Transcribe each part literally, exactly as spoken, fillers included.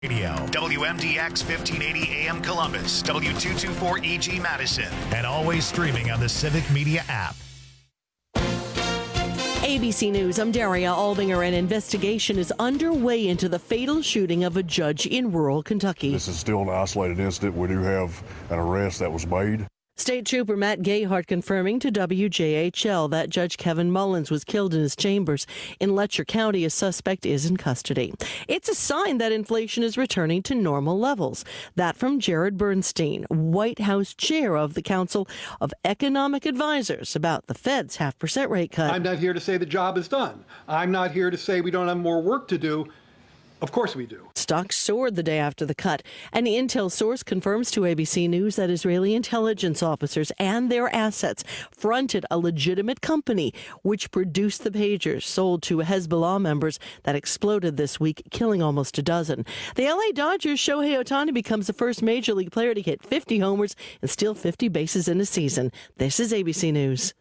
Radio, W M D X fifteen eighty A M Columbus, W two twenty-four E G Madison, and always streaming on the Civic Media app. A B C News, I'm Daria Albinger. An investigation is underway into the fatal shooting of a judge in rural Kentucky. This is still an isolated incident. We do have an arrest that was made. State Trooper Matt Gayhart confirming to W J H L that Judge Kevin Mullins was killed in his chambers in Letcher County. A suspect is in custody. It's a sign that inflation is returning to normal levels. That from Jared Bernstein, White House chair of the Council of Economic Advisors, about the Fed's half percent rate cut. I'm not here to say the job is done. I'm not here to say we don't have more work to do. Of course we do. Stocks soared the day after the cut. An intel source confirms to A B C News that Israeli intelligence officers and their assets fronted a legitimate company which produced the pagers sold to Hezbollah members that exploded this week, killing almost a dozen. The L A Dodgers' Shohei Ohtani becomes the first major league player to hit fifty homers and steal fifty bases in a season. This is A B C News.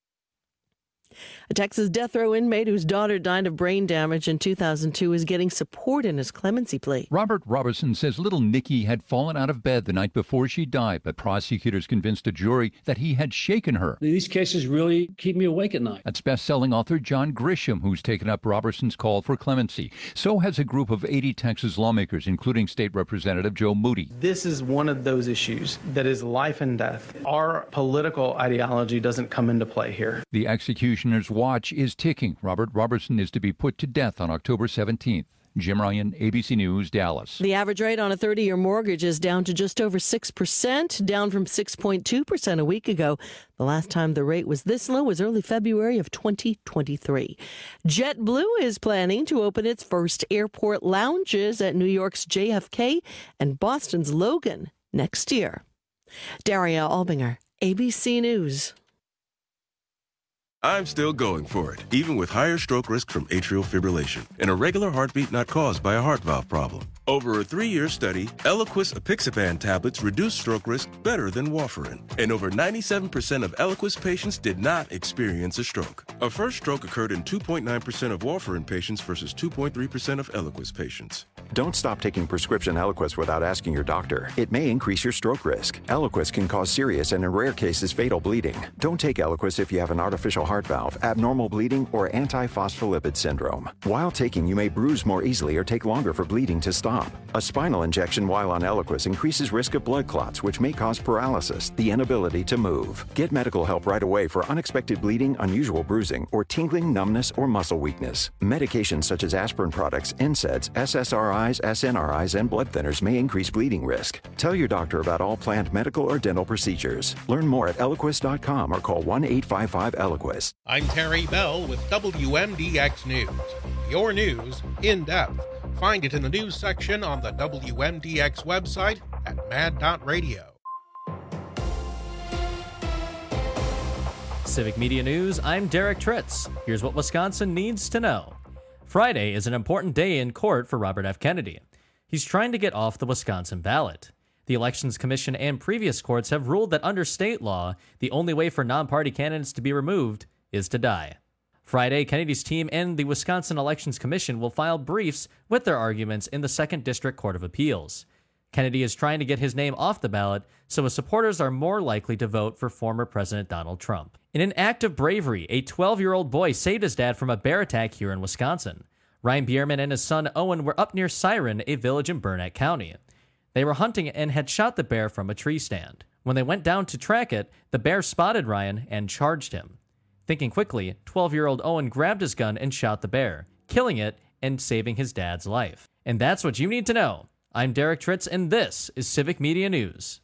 A Texas death row inmate whose daughter died of brain damage in two thousand two is getting support in his clemency plea. Robert Robertson says little Nikki had fallen out of bed the night before she died, but prosecutors convinced a jury that he had shaken her. These cases really keep me awake at night. That's best-selling author John Grisham, who's taken up Robertson's call for clemency. So has a group of eighty Texas lawmakers, including State Representative Joe Moody. This is one of those issues that is life and death. Our political ideology doesn't come into play here. The executioner's watch is ticking. Robert Robertson is to be put to death on October seventeenth. Jim Ryan, A B C News, Dallas. The average rate on a thirty-year mortgage is down to just over six percent, down from six point two percent a week ago. The last time the rate was this low was early February of twenty twenty-three. JetBlue is planning to open its first airport lounges at New York's J F K and Boston's Logan next year. Daria Albinger, A B C News. I'm still going for it, even with higher stroke risk from atrial fibrillation, an irregular heartbeat not caused by a heart valve problem. Over a three-year study, Eliquis apixaban tablets reduced stroke risk better than warfarin, and over ninety-seven percent of Eliquis patients did not experience a stroke. A first stroke occurred in two point nine percent of warfarin patients versus two point three percent of Eliquis patients. Don't stop taking prescription Eliquis without asking your doctor. It may increase your stroke risk. Eliquis can cause serious and in rare cases fatal bleeding. Don't take Eliquis if you have an artificial heart valve, abnormal bleeding, or antiphospholipid syndrome. While taking, you may bruise more easily or take longer for bleeding to stop. A spinal injection while on Eliquis increases risk of blood clots, which may cause paralysis, the inability to move. Get medical help right away for unexpected bleeding, unusual bruising, or tingling, numbness, or muscle weakness. Medications such as aspirin products, N SAIDs, S S R Is, S N R Is, and blood thinners may increase bleeding risk. Tell your doctor about all planned medical or dental procedures. Learn more at Eliquis dot com or call one eight five five Eliquis. I'm Terry Bell with W M D X News. Your news in depth. Find it in the news section on the W M D X website at mad dot radio. Civic Media News, I'm Derek Tritz. Here's what Wisconsin needs to know. Friday is an important day in court for Robert F. Kennedy. He's trying to get off the Wisconsin ballot. The Elections Commission and previous courts have ruled that under state law, the only way for non-party candidates to be removed is to die. Friday, Kennedy's team and the Wisconsin Elections Commission will file briefs with their arguments in the Second District Court of Appeals. Kennedy is trying to get his name off the ballot so his supporters are more likely to vote for former President Donald Trump. In an act of bravery, a twelve-year-old boy saved his dad from a bear attack here in Wisconsin. Ryan Bierman and his son Owen were up near Siren, a village in Burnett County. They were hunting and had shot the bear from a tree stand. When they went down to track it, the bear spotted Ryan and charged him. Thinking quickly, twelve-year-old Owen grabbed his gun and shot the bear, killing it and saving his dad's life. And that's what you need to know. I'm Derek Tritz, and this is Civic Media News.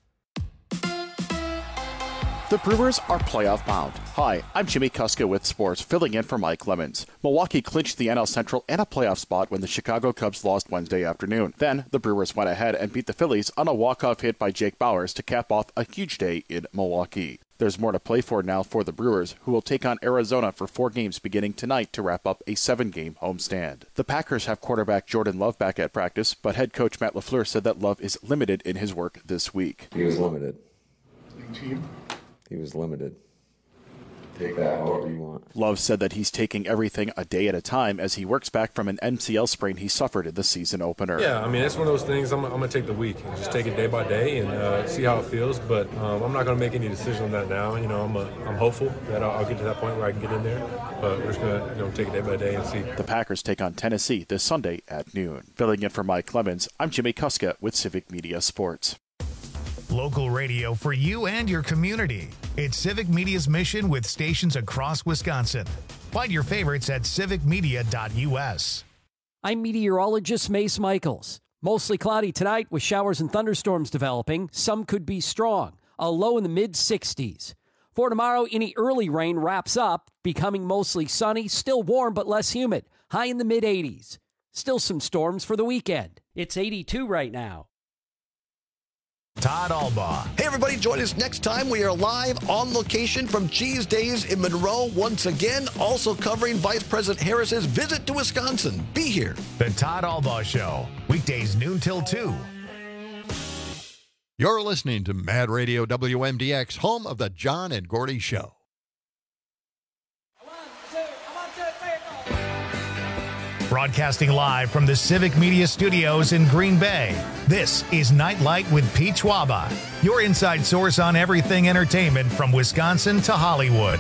The Brewers are playoff bound. Hi, I'm Jimmy Kuska with sports, filling in for Mike Lemons. Milwaukee clinched the N L Central and a playoff spot when the Chicago Cubs lost Wednesday afternoon. Then, the Brewers went ahead and beat the Phillies on a walk-off hit by Jake Bauers to cap off a huge day in Milwaukee. There's more to play for now for the Brewers, who will take on Arizona for four games beginning tonight to wrap up a seven-game homestand. The Packers have quarterback Jordan Love back at practice, but head coach Matt LaFleur said that Love is limited in his work this week. He was limited. He was limited. take that however you want. Love said that he's taking everything a day at a time as he works back from an M C L sprain he suffered in the season opener. Yeah, I mean, it's one of those things. I'm, I'm going to take the week and just take it day by day and uh, see how it feels. But um, I'm not going to make any decision on that now. You know, I'm a, I'm hopeful that I'll, I'll get to that point where I can get in there. But we're just going to you know take it day by day and see. The Packers take on Tennessee this Sunday at noon. Filling in for Mike Clemens, I'm Jimmy Kuska with Civic Media Sports. Local radio for you and your community. It's Civic Media's mission with stations across Wisconsin. Find your favorites at civic media dot u s. I'm meteorologist Mace Michaels. Mostly cloudy tonight with showers and thunderstorms developing. Some could be strong. A low in the mid sixties. For tomorrow, any early rain wraps up, becoming mostly sunny, still warm but less humid. High in the mid eighties. Still some storms for the weekend. It's eighty-two right now. Todd Albaugh. Hey, everybody, join us next time. We are live on location from Cheese Days in Monroe once again, also covering Vice President Harris's visit to Wisconsin. Be here. The Todd Albaugh Show, weekdays noon till two. You're listening to Mad Radio W M D X, home of the John and Gordy Show. Broadcasting live from the Civic Media Studios in Green Bay, this is Nightlight with Pete Schwaba, your inside source on everything entertainment from Wisconsin to Hollywood.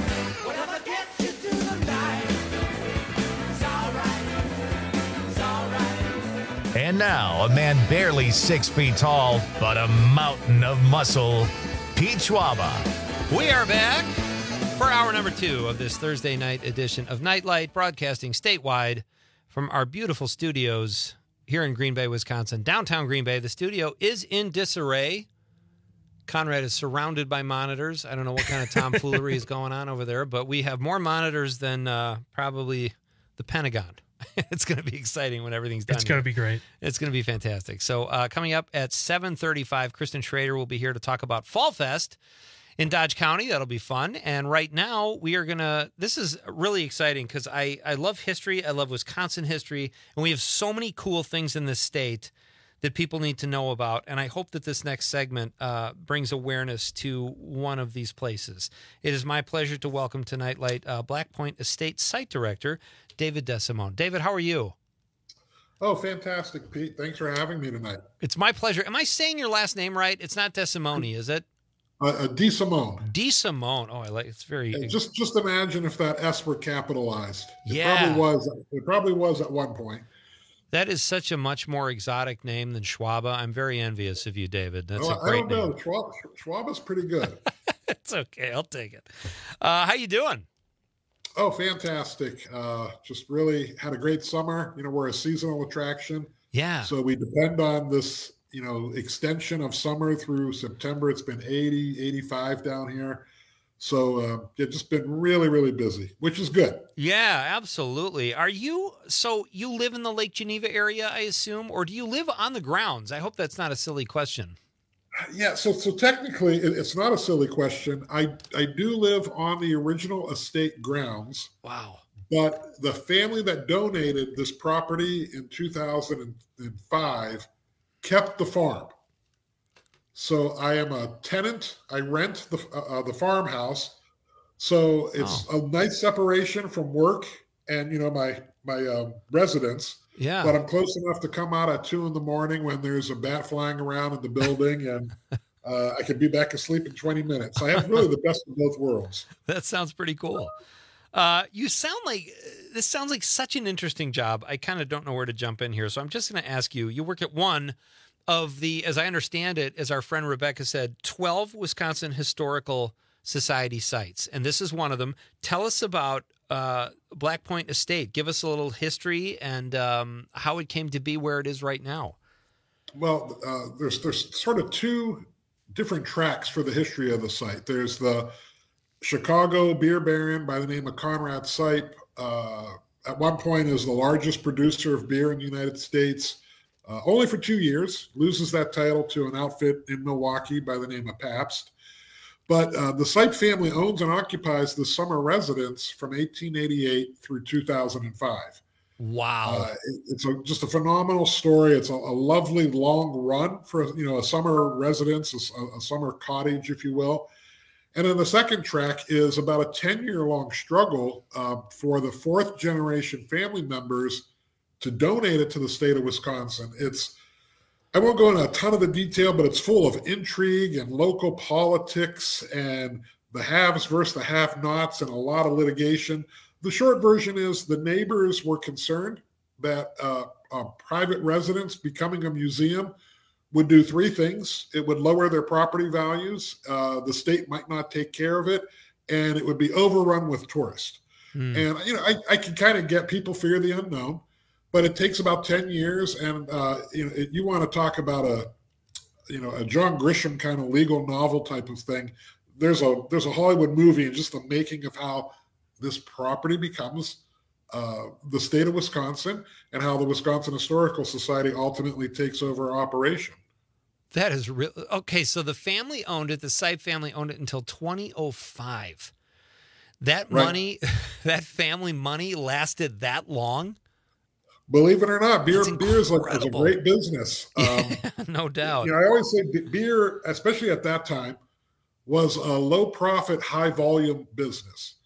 And now, a man barely six feet tall, but a mountain of muscle, Pete Schwaba. We are back for hour number two of this Thursday night edition of Nightlight, broadcasting statewide from our beautiful studios here in Green Bay, Wisconsin, downtown Green Bay. The studio is in disarray. Conrad is surrounded by monitors. I don't know what kind of tomfoolery is going on over there, but we have more monitors than uh, probably the Pentagon. It's going to be exciting when everything's done. It's going to be great. It's going to be fantastic. So uh, coming up at seven thirty-five, Kristen Schrader will be here to talk about Fall Fest in Dodge County. That'll be fun. And right now we are going to, this is really exciting because I, I love history. I love Wisconsin history. And we have so many cool things in this state that people need to know about. And I hope that this next segment uh, brings awareness to one of these places. It is my pleasure to welcome to Nightlight uh, Black Point Estate Site Director, David DeSimone. David, how are you? Oh, fantastic, Pete. Thanks for having me tonight. It's my pleasure. Am I saying your last name right? It's not DeSimone, is it? Uh, uh, DeSimone. DeSimone. Oh, I like it's very. And just just imagine if that S were capitalized. It Yeah. probably was. It probably was at one point. That is such a much more exotic name than Schwaba. I'm very envious of you, David. That's Oh, a I great don't know. name. Schwab, Schwab is pretty good. It's okay. I'll take it. Uh, how you doing? Oh, fantastic. Uh, just really had a great summer. You know, we're a seasonal attraction. Yeah. So we depend on this, you know, extension of summer through September. It's been eighty, eighty-five down here. So uh, it's just been really, really busy, which is good. Yeah, absolutely. Are you, so you live in the Lake Geneva area, I assume, or do you live on the grounds? I hope that's not a silly question. Yeah, so so technically, it, it's not a silly question. I I do live on the original estate grounds. Wow. But the family that donated this property in two thousand five kept the farm. So I am a tenant. I rent the uh, the farmhouse. So it's Oh. a nice separation from work and, you know, my my um, residence. Yeah. But I'm close enough to come out at two in the morning when there's a bat flying around in the building, and uh, I could be back asleep in twenty minutes. I have really the best of both worlds. That sounds pretty cool. Uh, you sound like, this sounds like such an interesting job. I kind of don't know where to jump in here. So I'm just going to ask you, you work at one of the, as I understand it, as our friend Rebecca said, twelve Wisconsin Historical Society sites. And this is one of them. Tell us about uh, Black Point Estate. Give us a little history and um, how it came to be where it is right now. Well, uh, there's there's sort of two different tracks for the history of the site. There's the Chicago beer baron by the name of Conrad Sipe. Uh, at one point is the largest producer of beer in the United States. Uh, only for two years, loses that title to an outfit in Milwaukee by the name of Pabst. But uh, the Sipe family owns and occupies the summer residence from eighteen eighty-eight through two thousand five. Wow. Uh, it, it's a, just a phenomenal story. It's a, a lovely long run for, you know, a summer residence, a, a summer cottage, if you will. And then the second track is about a ten-year-long struggle uh, for the fourth-generation family members to donate it to the state of Wisconsin. It's, I won't go into a ton of the detail, but it's full of intrigue and local politics and the haves versus the have-nots and a lot of litigation. The short version is the neighbors were concerned that uh, a private residence becoming a museum would do three things. It would lower their property values, uh, the state might not take care of it, and it would be overrun with tourists. Mm. And, you know, I, I can kind of get people fear the unknown, but it takes about ten years. And, uh, you know, it, you want to talk about a, you know, a John Grisham kind of legal novel type of thing. There's a, there's a Hollywood movie and just the making of how this property becomes uh, the state of Wisconsin and how the Wisconsin Historical Society ultimately takes over operation. That is real. Okay, so the family owned it. The Sipe family owned it until twenty oh five. That right. money, that family money lasted that long? Believe it or not, beer beer is, like, is a great business. Um, no doubt. You know, I always say beer, especially at that time, was a low-profit, high-volume business.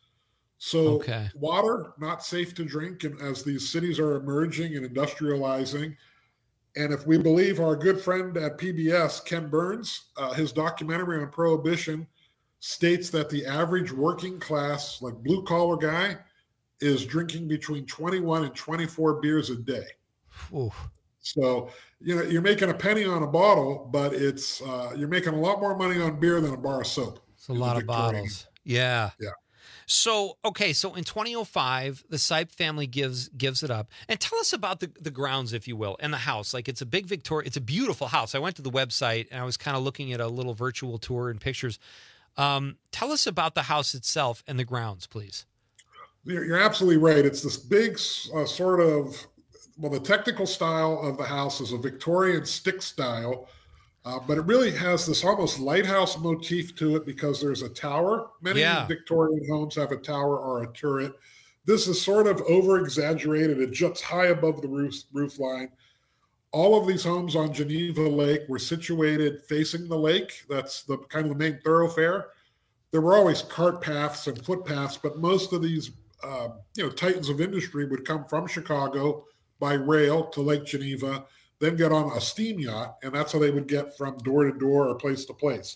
So okay. water, not safe to drink, and as these cities are emerging and industrializing. And if we believe our good friend at P B S, Ken Burns, uh, his documentary on Prohibition states that the average working class, like blue-collar guy, is drinking between twenty-one and twenty-four beers a day. Ooh. So, you know, you're making a penny on a bottle, but it's uh, you're making a lot more money on beer than a bar of soap. It's a lot of bottles. Yeah. Yeah. So, okay, so in twenty oh five, the Sipe family gives gives it up. And tell us about the, the grounds, if you will, and the house. Like, it's a big Victoria, it's a beautiful house. I went to the website, and I was kind of looking at a little virtual tour and pictures. Um, tell us about the house itself and the grounds, please. You're, you're absolutely right. It's this big uh, sort of, well, the technical style of the house is a Victorian stick style. Uh, but it really has this almost lighthouse motif to it because there's a tower. Many yeah. Victorian homes have a tower or a turret. This is sort of over-exaggerated. It juts high above the roof, roof line. All of these homes on Geneva Lake were situated facing the lake. That's the kind of the main thoroughfare. There were always cart paths and footpaths, but most of these uh, you know, titans of industry would come from Chicago by rail to Lake Geneva, then get on a steam yacht, and that's how they would get from door to door or place to place.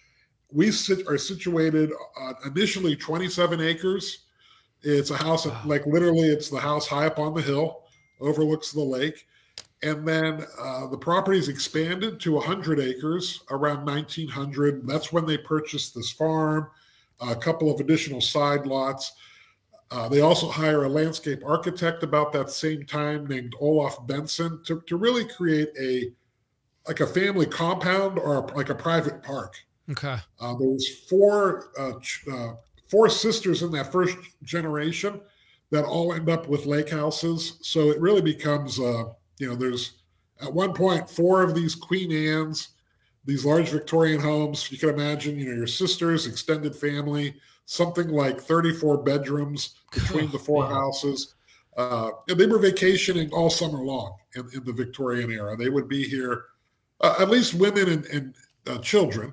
We sit, are situated on initially twenty-seven acres. It's a house, wow. like literally it's the house high up on the hill, overlooks the lake. And then uh, the property's expanded to one hundred acres around nineteen hundred. That's when they purchased this farm, a couple of additional side lots. Uh, they also hire a landscape architect about that same time named Olaf Benson to, to really create a like a family compound or a, like a private park. Okay. Uh, there was four uh, uh, four sisters in that first generation that all end up with lake houses. So it really becomes, uh, you know, there's at one point four of these Queen Anne's, these large Victorian homes. You can imagine, you know, your sisters, extended family, something like thirty-four bedrooms between the four houses. Uh, and they were vacationing all summer long in, in the Victorian era. They would be here, uh, at least women and, and uh, children.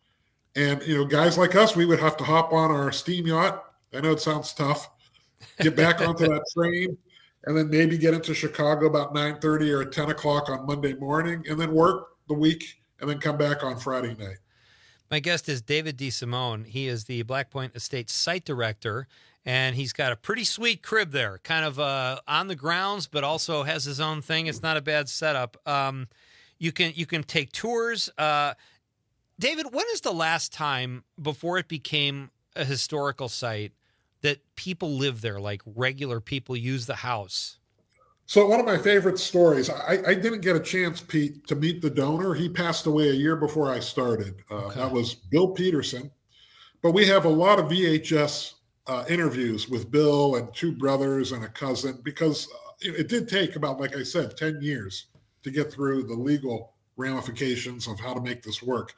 And, you know, guys like us, we would have to hop on our steam yacht. I know it sounds tough. Get back onto that train and then maybe get into Chicago about nine thirty or ten o'clock on Monday morning and then work the week and then come back on Friday night. My guest is David DeSimone. He is the Black Point Estates site director, and he's got a pretty sweet crib there, kind of uh, on the grounds, but also has his own thing. It's not a bad setup. Um, you can you can take tours. Uh, David, when is the last time before it became a historical site that people live there, like regular people use the house? So one of my favorite stories, I, I didn't get a chance, Pete, to meet the donor. He passed away a year before I started. Uh, okay. That was Bill Peterson. But we have a lot of V H S uh, interviews with Bill and two brothers and a cousin because uh, it, it did take about, like I said, ten years to get through the legal ramifications of how to make this work.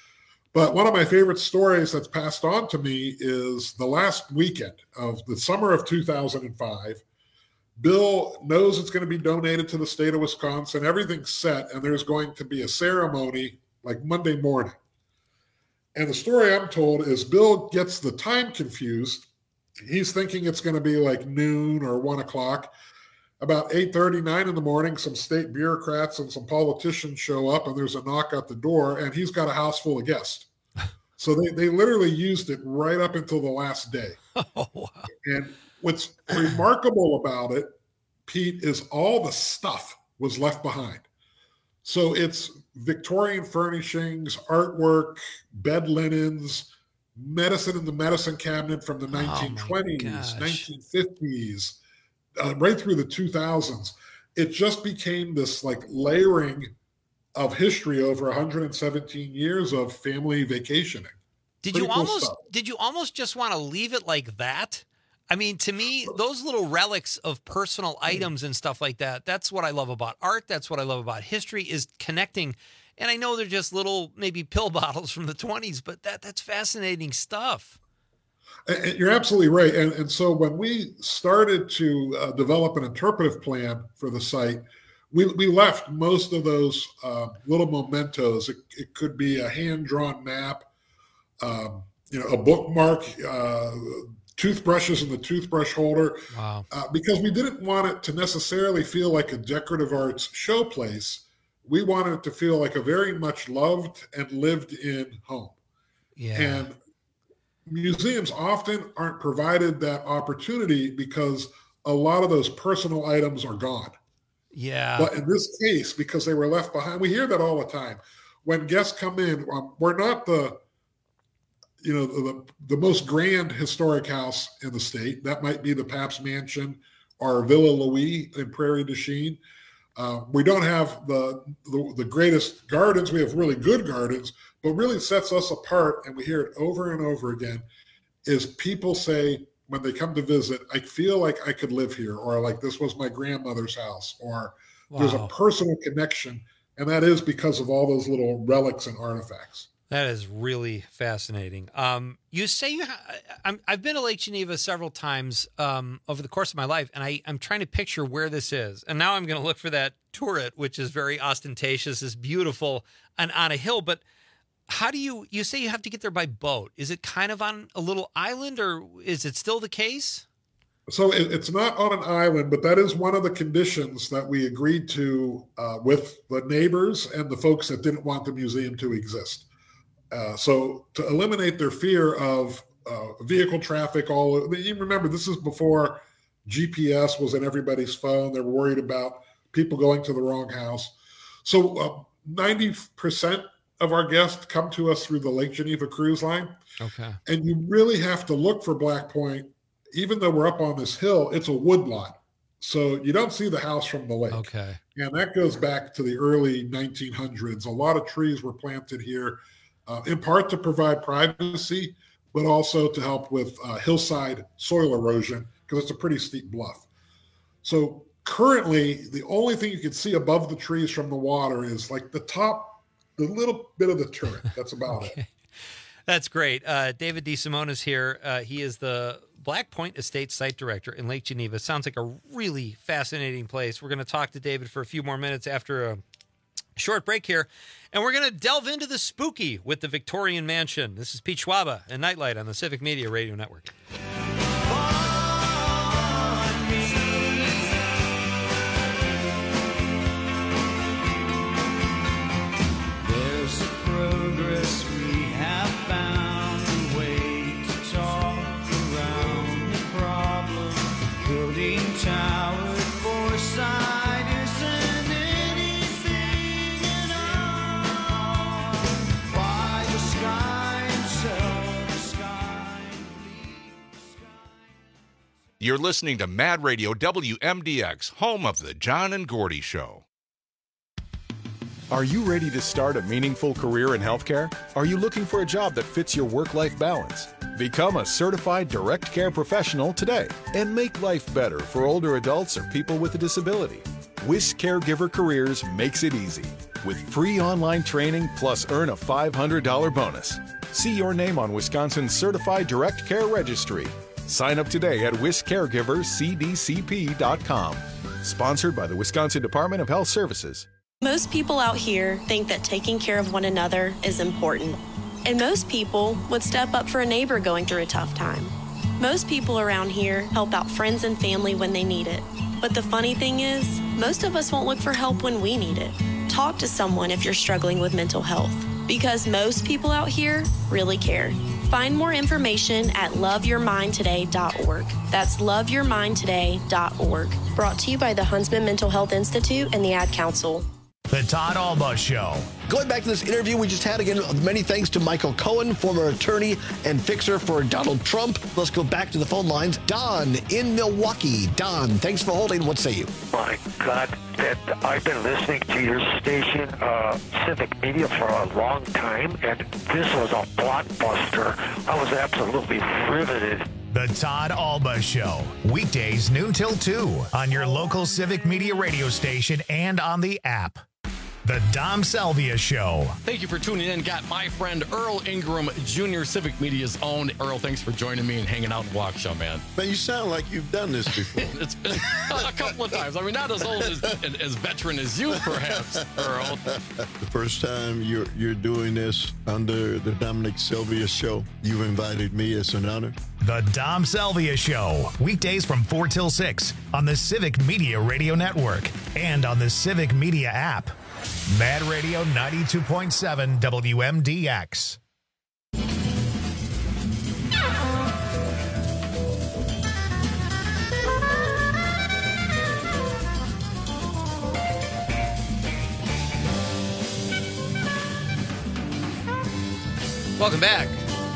But one of my favorite stories that's passed on to me is the last weekend of the summer of two thousand five. Bill knows it's going to be donated to the state of Wisconsin. Everything's set, and there's going to be a ceremony like Monday morning. And the story I'm told is Bill gets the time confused. He's thinking it's going to be like noon or one o'clock. About eight thirty, nine in the morning, some state bureaucrats and some politicians show up, and there's a knock at the door, and he's got a house full of guests. So they, they literally used it right up until the last day. Oh, wow. And what's remarkable about it, Pete, is all the stuff was left behind. So it's Victorian furnishings, artwork, bed linens, medicine in the medicine cabinet from the nineteen twenties, nineteen fifties, uh, right through the two thousands. It just became this like layering of history over one hundred seventeen years of family vacationing. Did Pretty you cool almost stuff. did you almost just want to leave it like that? I mean, to me, those little relics of personal items and stuff like that, that's what I love about art. That's what I love about history, is connecting. And I know they're just little, maybe pill bottles from the twenties, but that that's fascinating stuff. And you're absolutely right. And, and so when we started to uh, develop an interpretive plan for the site, we, we left most of those uh, little mementos. It, it could be a hand-drawn map, um, you know, a bookmark, uh, toothbrushes in the toothbrush holder, Wow. uh, because we didn't want it to necessarily feel like a decorative arts showplace. We wanted it to feel like a very much loved and lived in home. Yeah. And museums often aren't provided that opportunity because a lot of those personal items are gone. Yeah. But in this case, because they were left behind, we hear that all the time. When guests come in, um, we're not the, you know, the, the most grand historic house in the state. That might be the Pabst Mansion or Villa Louis in Prairie du Chien. Uh, we don't have the, the the greatest gardens. We have really good gardens, but really sets us apart, and we hear it over and over again, is people say when they come to visit, I feel like I could live here, or like this was my grandmother's house, or wow. There's a personal connection, and that is because of all those little relics and artifacts. That is really fascinating. Um, you say you ha- I'm, I've been to Lake Geneva several times um, over the course of my life, and I, I'm trying to picture where this is. And now I'm going to look for that turret, which is very ostentatious, is beautiful, and on a hill. But how do you, you say you have to get there by boat. Is it kind of on a little island, or is it still the case? So it, it's not on an island, but that is one of the conditions that we agreed to uh, with the neighbors and the folks that didn't want the museum to exist. Uh, so to eliminate their fear of uh, vehicle traffic, all you remember, this is before G P S was in everybody's phone. They were worried about people going to the wrong house. So uh, ninety percent of our guests come to us through the Lake Geneva Cruise Line. Okay. And you really have to look for Black Point. Even though we're up on this hill, it's a wood lot. So you don't see the house from the lake. Okay. And that goes back to the early nineteen hundreds. A lot of trees were planted here. Uh, in part to provide privacy, but also to help with uh, hillside soil erosion, because it's a pretty steep bluff. So currently, the only thing you can see above the trees from the water is like the top, the little bit of the turret. That's about okay. it. That's great. Uh, David DeSimone is here. Uh, he is the Black Point Estate Site Director in Lake Geneva. Sounds like a really fascinating place. We're going to talk to David for a few more minutes after a short break here, and we're going to delve into the spooky with the Victorian Mansion. This is Pete Schwaba and Nightlight on the Civic Media Radio Network. There's progress we have found, a way to talk around the problem. Building tower foresight. You're listening to Mad Radio W M D X, home of the John and Gordy Show. Are you ready to start a meaningful career in healthcare? Are you looking for a job that fits your work-life balance? Become a certified direct care professional today and make life better for older adults or people with a disability. WIS Caregiver Careers makes it easy with free online training plus earn a five hundred dollars bonus. See your name on Wisconsin's Certified Direct Care Registry. Sign up today at wis caregiver c d c p dot com. Sponsored by the Wisconsin Department of Health Services. Most people out here think that taking care of one another is important. And most people would step up for a neighbor going through a tough time. Most people around here help out friends and family when they need it. But the funny thing is, most of us won't look for help when we need it. Talk to someone if you're struggling with mental health, because most people out here really care. Find more information at love your mind today dot org. That's love your mind today dot org. Brought to you by the Huntsman Mental Health Institute and the Ad Council. The Todd Alba Show. Going back to this interview we just had, again, many thanks to Michael Cohen, former attorney and fixer for Donald Trump. Let's go back to the phone lines. Don in Milwaukee. Don, thanks for holding. What say you? My God, that I've been listening to your station, uh, Civic Media, for a long time, and this was a blockbuster. I was absolutely riveted. The Todd Alba Show. Weekdays noon till two on your local Civic Media radio station and on the app. The Dom Salvia Show. Thank you for tuning in. Got my friend Earl Ingram Junior, Civic Media's own. Earl, thanks for joining me and hanging out in Waukesha, man. Man, you sound like you've done this before. It's been a couple of times. I mean, not as old as, as veteran as you, perhaps, Earl. The first time you're you're doing this under the Dominic Salvia Show, you invited me. It's an honor. The Dom Salvia Show. Weekdays from four till six on the Civic Media Radio Network and on the Civic Media app. Mad Radio ninety-two point seven W M D X. Welcome back.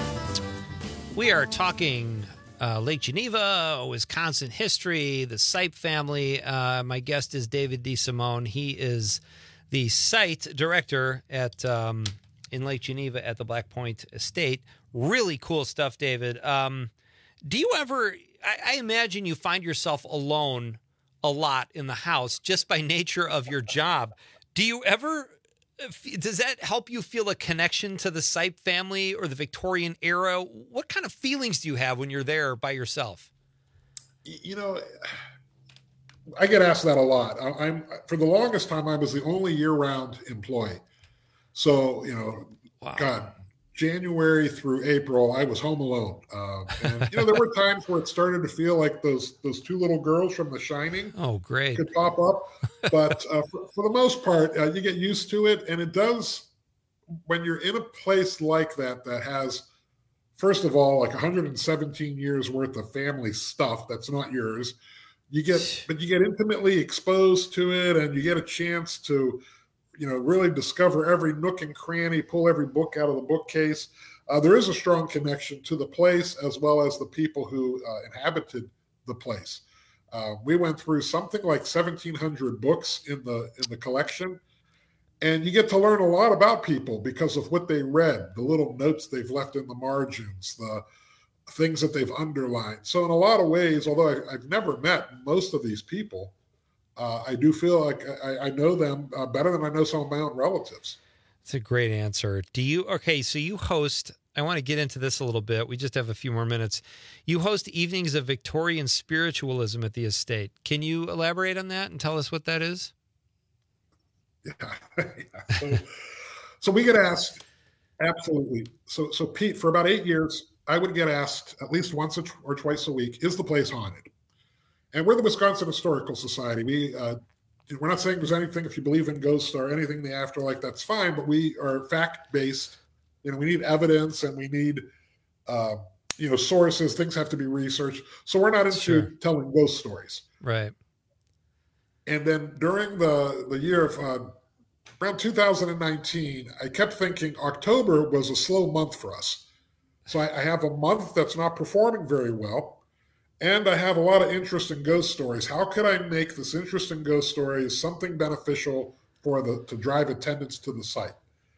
We are talking uh, Lake Geneva, Wisconsin history, the Sipe family. Uh, my guest is David DeSimone. He is the site director at um, in Lake Geneva at the Black Point Estate. Really cool stuff, David. Um, do you ever, I, I imagine you find yourself alone a lot in the house just by nature of your job. Do you ever, does that help you feel a connection to the Sipe family or the Victorian era? What kind of feelings do you have when you're there by yourself? You know, I get asked that a lot. I, I'm for the longest time, I was the only year-round employee. So, you know, wow. God, January through April, I was home alone. Uh, and, you know, there were times where it started to feel like those those two little girls from The Shining. Oh, great. Could pop up. But uh, for, for the most part, uh, you get used to it. And it does, when you're in a place like that, that has, first of all, like one hundred seventeen years worth of family stuff that's not yours. You get, but you get intimately exposed to it, and you get a chance to, you know, really discover every nook and cranny, pull every book out of the bookcase. Uh, there is a strong connection to the place as well as the people who uh, inhabited the place. Uh, we went through something like seventeen hundred books in the in the collection, and you get to learn a lot about people because of what they read, the little notes they've left in the margins, the things that they've underlined. So in a lot of ways, although I, I've never met most of these people, uh, I do feel like I, I know them uh, better than I know some of my own relatives. That's a great answer. Do you, okay, so you host, I want to get into this a little bit. We just have a few more minutes. You host evenings of Victorian spiritualism at the estate. Can you elaborate on that and tell us what that is? Yeah. yeah. So, so we get asked, absolutely. So, so Pete, for about eight years, I would get asked at least once or twice a week, is the place haunted? And we're the Wisconsin Historical Society. We, uh, we're not saying there's anything, if you believe in ghosts or anything in the afterlife, that's fine, but we are fact-based. You know, we need evidence and we need, uh, you know, sources. Things have to be researched. So we're not into sure. telling ghost stories. Right. And then during the, the year of uh, around two thousand nineteen, I kept thinking October was a slow month for us. So I, I have a month that's not performing very well, and I have a lot of interest in ghost stories. How could I make this interest in ghost stories something beneficial for the to drive attendance to the site?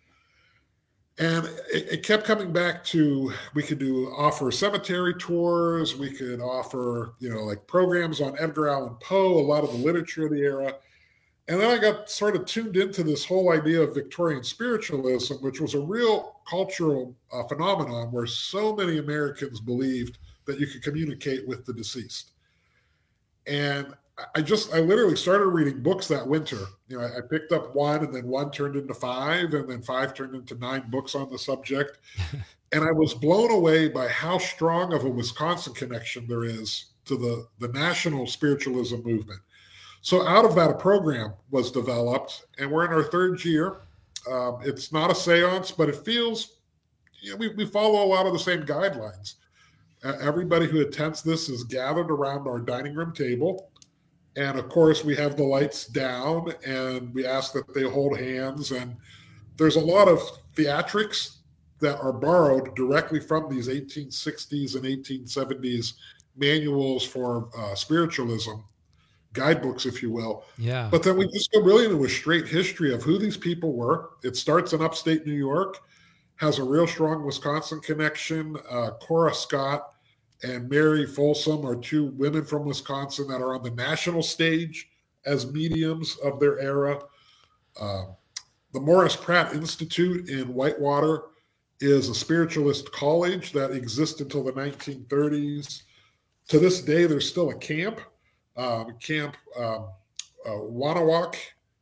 And it, it kept coming back to, we could do offer cemetery tours, we could offer, you know, like programs on Edgar Allan Poe, a lot of the literature of the era. And then I got sort of tuned into this whole idea of Victorian spiritualism, which was a real cultural uh, phenomenon where so many Americans believed that you could communicate with the deceased. And I just, I literally started reading books that winter. You know, I, I picked up one, and then one turned into five, and then five turned into nine books on the subject. And I was blown away by how strong of a Wisconsin connection there is to the, the national spiritualism movement. So out of that, a program was developed, and we're in our third year. Um, it's not a seance, but it feels, you know, we, we follow a lot of the same guidelines. Uh, everybody who attends this is gathered around our dining room table. And of course, we have the lights down, and we ask that they hold hands. And there's a lot of theatrics that are borrowed directly from these eighteen sixties and eighteen seventies manuals for uh, spiritualism, guidebooks, if you will. Yeah. But then we just go really into a straight history of who these people were. It starts in upstate New York, has a real strong Wisconsin connection. Uh, Cora Scott and Mary Folsom are two women from Wisconsin that are on the national stage as mediums of their era. Uh, the Morris Pratt Institute in Whitewater is a spiritualist college that exists until the nineteen thirties. To this day, there's still a camp, um, Camp um, uh, Wanawak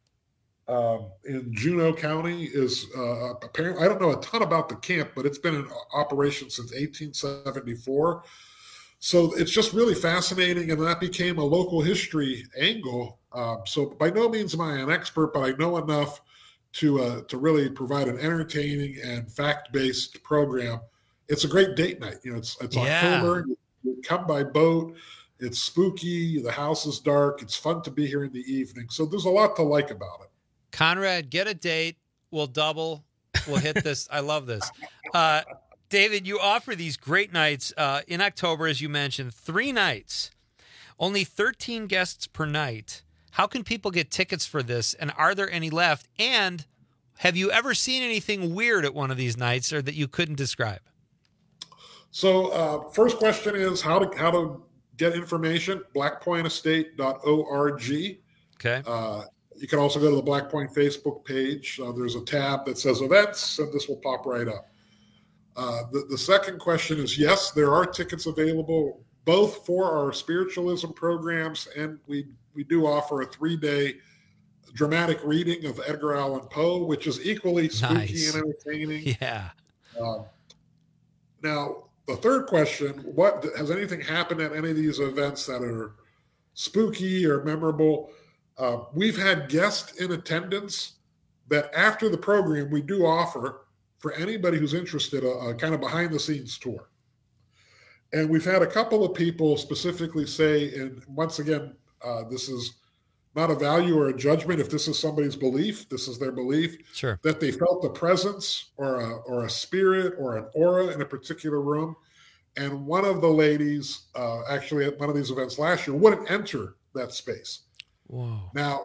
um, in Juneau County is uh, apparently, I don't know a ton about the camp, but it's been in operation since eighteen seventy-four. So it's just really fascinating, and that became a local history angle. Um, so by no means am I an expert, but I know enough to uh, to really provide an entertaining and fact-based program. It's a great date night. You know, it's it's Yeah. October. You come by boat. It's spooky. The house is dark. It's fun to be here in the evening. So there's a lot to like about it. Conrad, get a date. We'll double. We'll hit this. I love this. Uh, David, you offer these great nights uh, in October, as you mentioned, three nights, only thirteen guests per night. How can people get tickets for this, and are there any left? And have you ever seen anything weird at one of these nights or that you couldn't describe? So uh, first question is how to how to get information, black point estate dot org. Okay. Uh, you can also go to the Black Point Facebook page. Uh, there's a tab that says events, and this will pop right up. Uh, the, the second question is, yes, there are tickets available both for our spiritualism programs, and we, we do offer a three-day dramatic reading of Edgar Allan Poe, which is equally spooky Nice. and entertaining. Yeah. Um, now, the third question, what has anything happened at any of these events that are spooky or memorable? Uh, we've had guests in attendance that after the program, we do offer for anybody who's interested a, a kind of behind the scenes tour. And we've had a couple of people specifically say, and once again, uh, this is not a value or a judgment. If this is somebody's belief, this is their belief, Sure. that they felt the presence or a, or a spirit or an aura in a particular room. And one of the ladies, uh, actually at one of these events last year, wouldn't enter that space. Whoa. Now,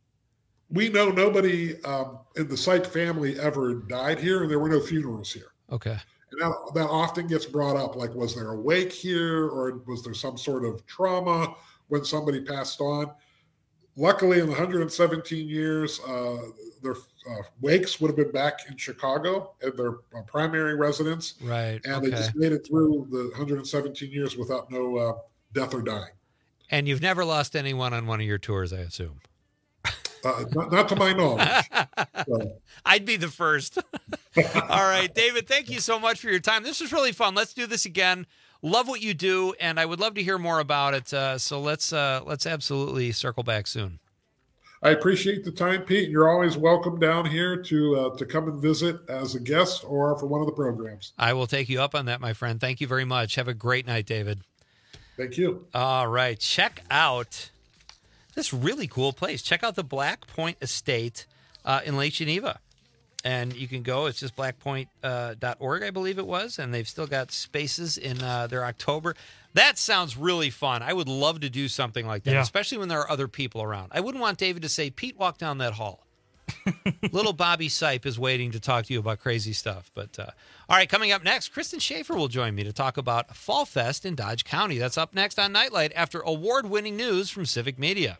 we know nobody um, in the Site family ever died here, and there were no funerals here. Okay. And that, that often gets brought up, like, was there a wake here, or was there some sort of trauma when somebody passed on? Luckily, in one hundred seventeen years, uh, their uh, wakes would have been back in Chicago at their uh, primary residence. Right. And okay. they just made it through the one hundred seventeen years without no uh, death or dying. And you've never lost anyone on one of your tours, I assume. Uh, not, not to my knowledge. So. I'd be the first. All right, David, thank you so much for your time. This was really fun. Let's do this again. Love what you do, and I would love to hear more about it. Uh, so let's uh, let's absolutely circle back soon. I appreciate the time, Pete. You're always welcome down here to uh, to come and visit as a guest or for one of the programs. I will take you up on that, my friend. Thank you very much. Have a great night, David. Thank you. All right. Check out this really cool place. Check out the Black Point Estate uh, in Lake Geneva. And you can go. It's just black point dot org, uh, I believe it was. And they've still got spaces in uh, their October. That sounds really fun. I would love to do something like that, Yeah. especially when there are other people around. I wouldn't want David to say, Pete, walk down that hall. Little Bobby Sipe is waiting to talk to you about crazy stuff. But uh, all right, coming up next, Kristen Schaefer will join me to talk about Fall Fest in Dodge County. That's up next on Nightlight after award-winning news from Civic Media.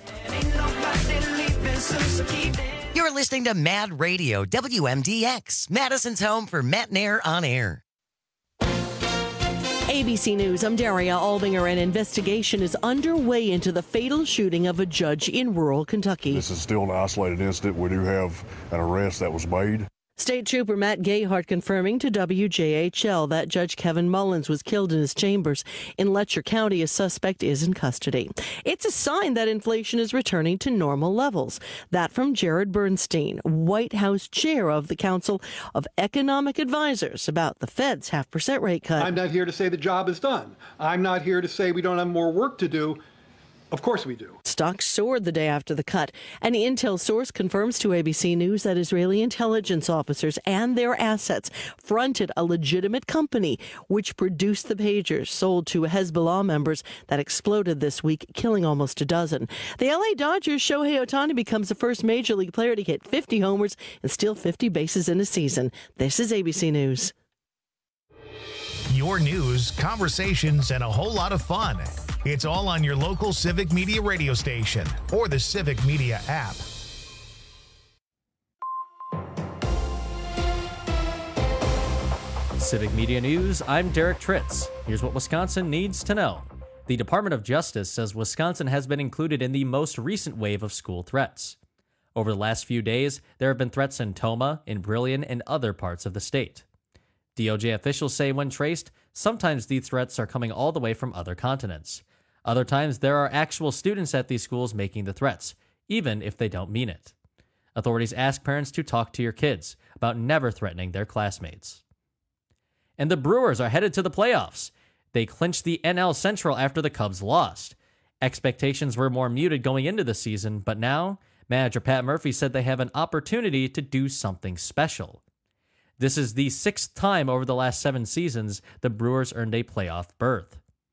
You're listening to Mad Radio, W M D X, Madison's home for Matt and Air on air. A B C News, I'm Daria Aldinger. An investigation is underway into the fatal shooting of a judge in rural Kentucky. This is still an isolated incident. We do have an arrest that was made. State Trooper Matt Gayhart confirming to W J H L that Judge Kevin Mullins was killed in his chambers in Letcher County. A suspect is in custody. It's a sign that inflation is returning to normal levels. That from Jared Bernstein, White House chair of the Council of Economic Advisors, about the Fed's half percent rate cut. I'm not here to say the job is done. I'm not here to say we don't have more work to do. Of course we do. Stocks soared the day after the cut. An intel source confirms to A B C News that Israeli intelligence officers and their assets fronted a legitimate company which produced the pagers sold to Hezbollah members that exploded this week, killing almost a dozen. The L A Dodgers' Shohei Ohtani becomes the first Major League player to hit fifty homers and steal fifty bases in a season. This is A B C News. Your news, conversations, and a whole lot of fun. It's all on your local Civic Media radio station or the Civic Media app. Civic Media News, I'm Derek Tritz. Here's what Wisconsin needs to know. The Department of Justice says Wisconsin has been included in the most recent wave of school threats. Over the last few days, there have been threats in Tomah, in Brillion, and other parts of the state. D O J officials say when traced, sometimes these threats are coming all the way from other continents. Other times, there are actual students at these schools making the threats, even if they don't mean it. Authorities ask parents to talk to your kids about never threatening their classmates. And the Brewers are headed to the playoffs. They clinched the N L Central after the Cubs lost. Expectations were more muted going into the season, but now, manager Pat Murphy said they have an opportunity to do something special. This is the sixth time over the last seven seasons the Brewers earned a playoff berth.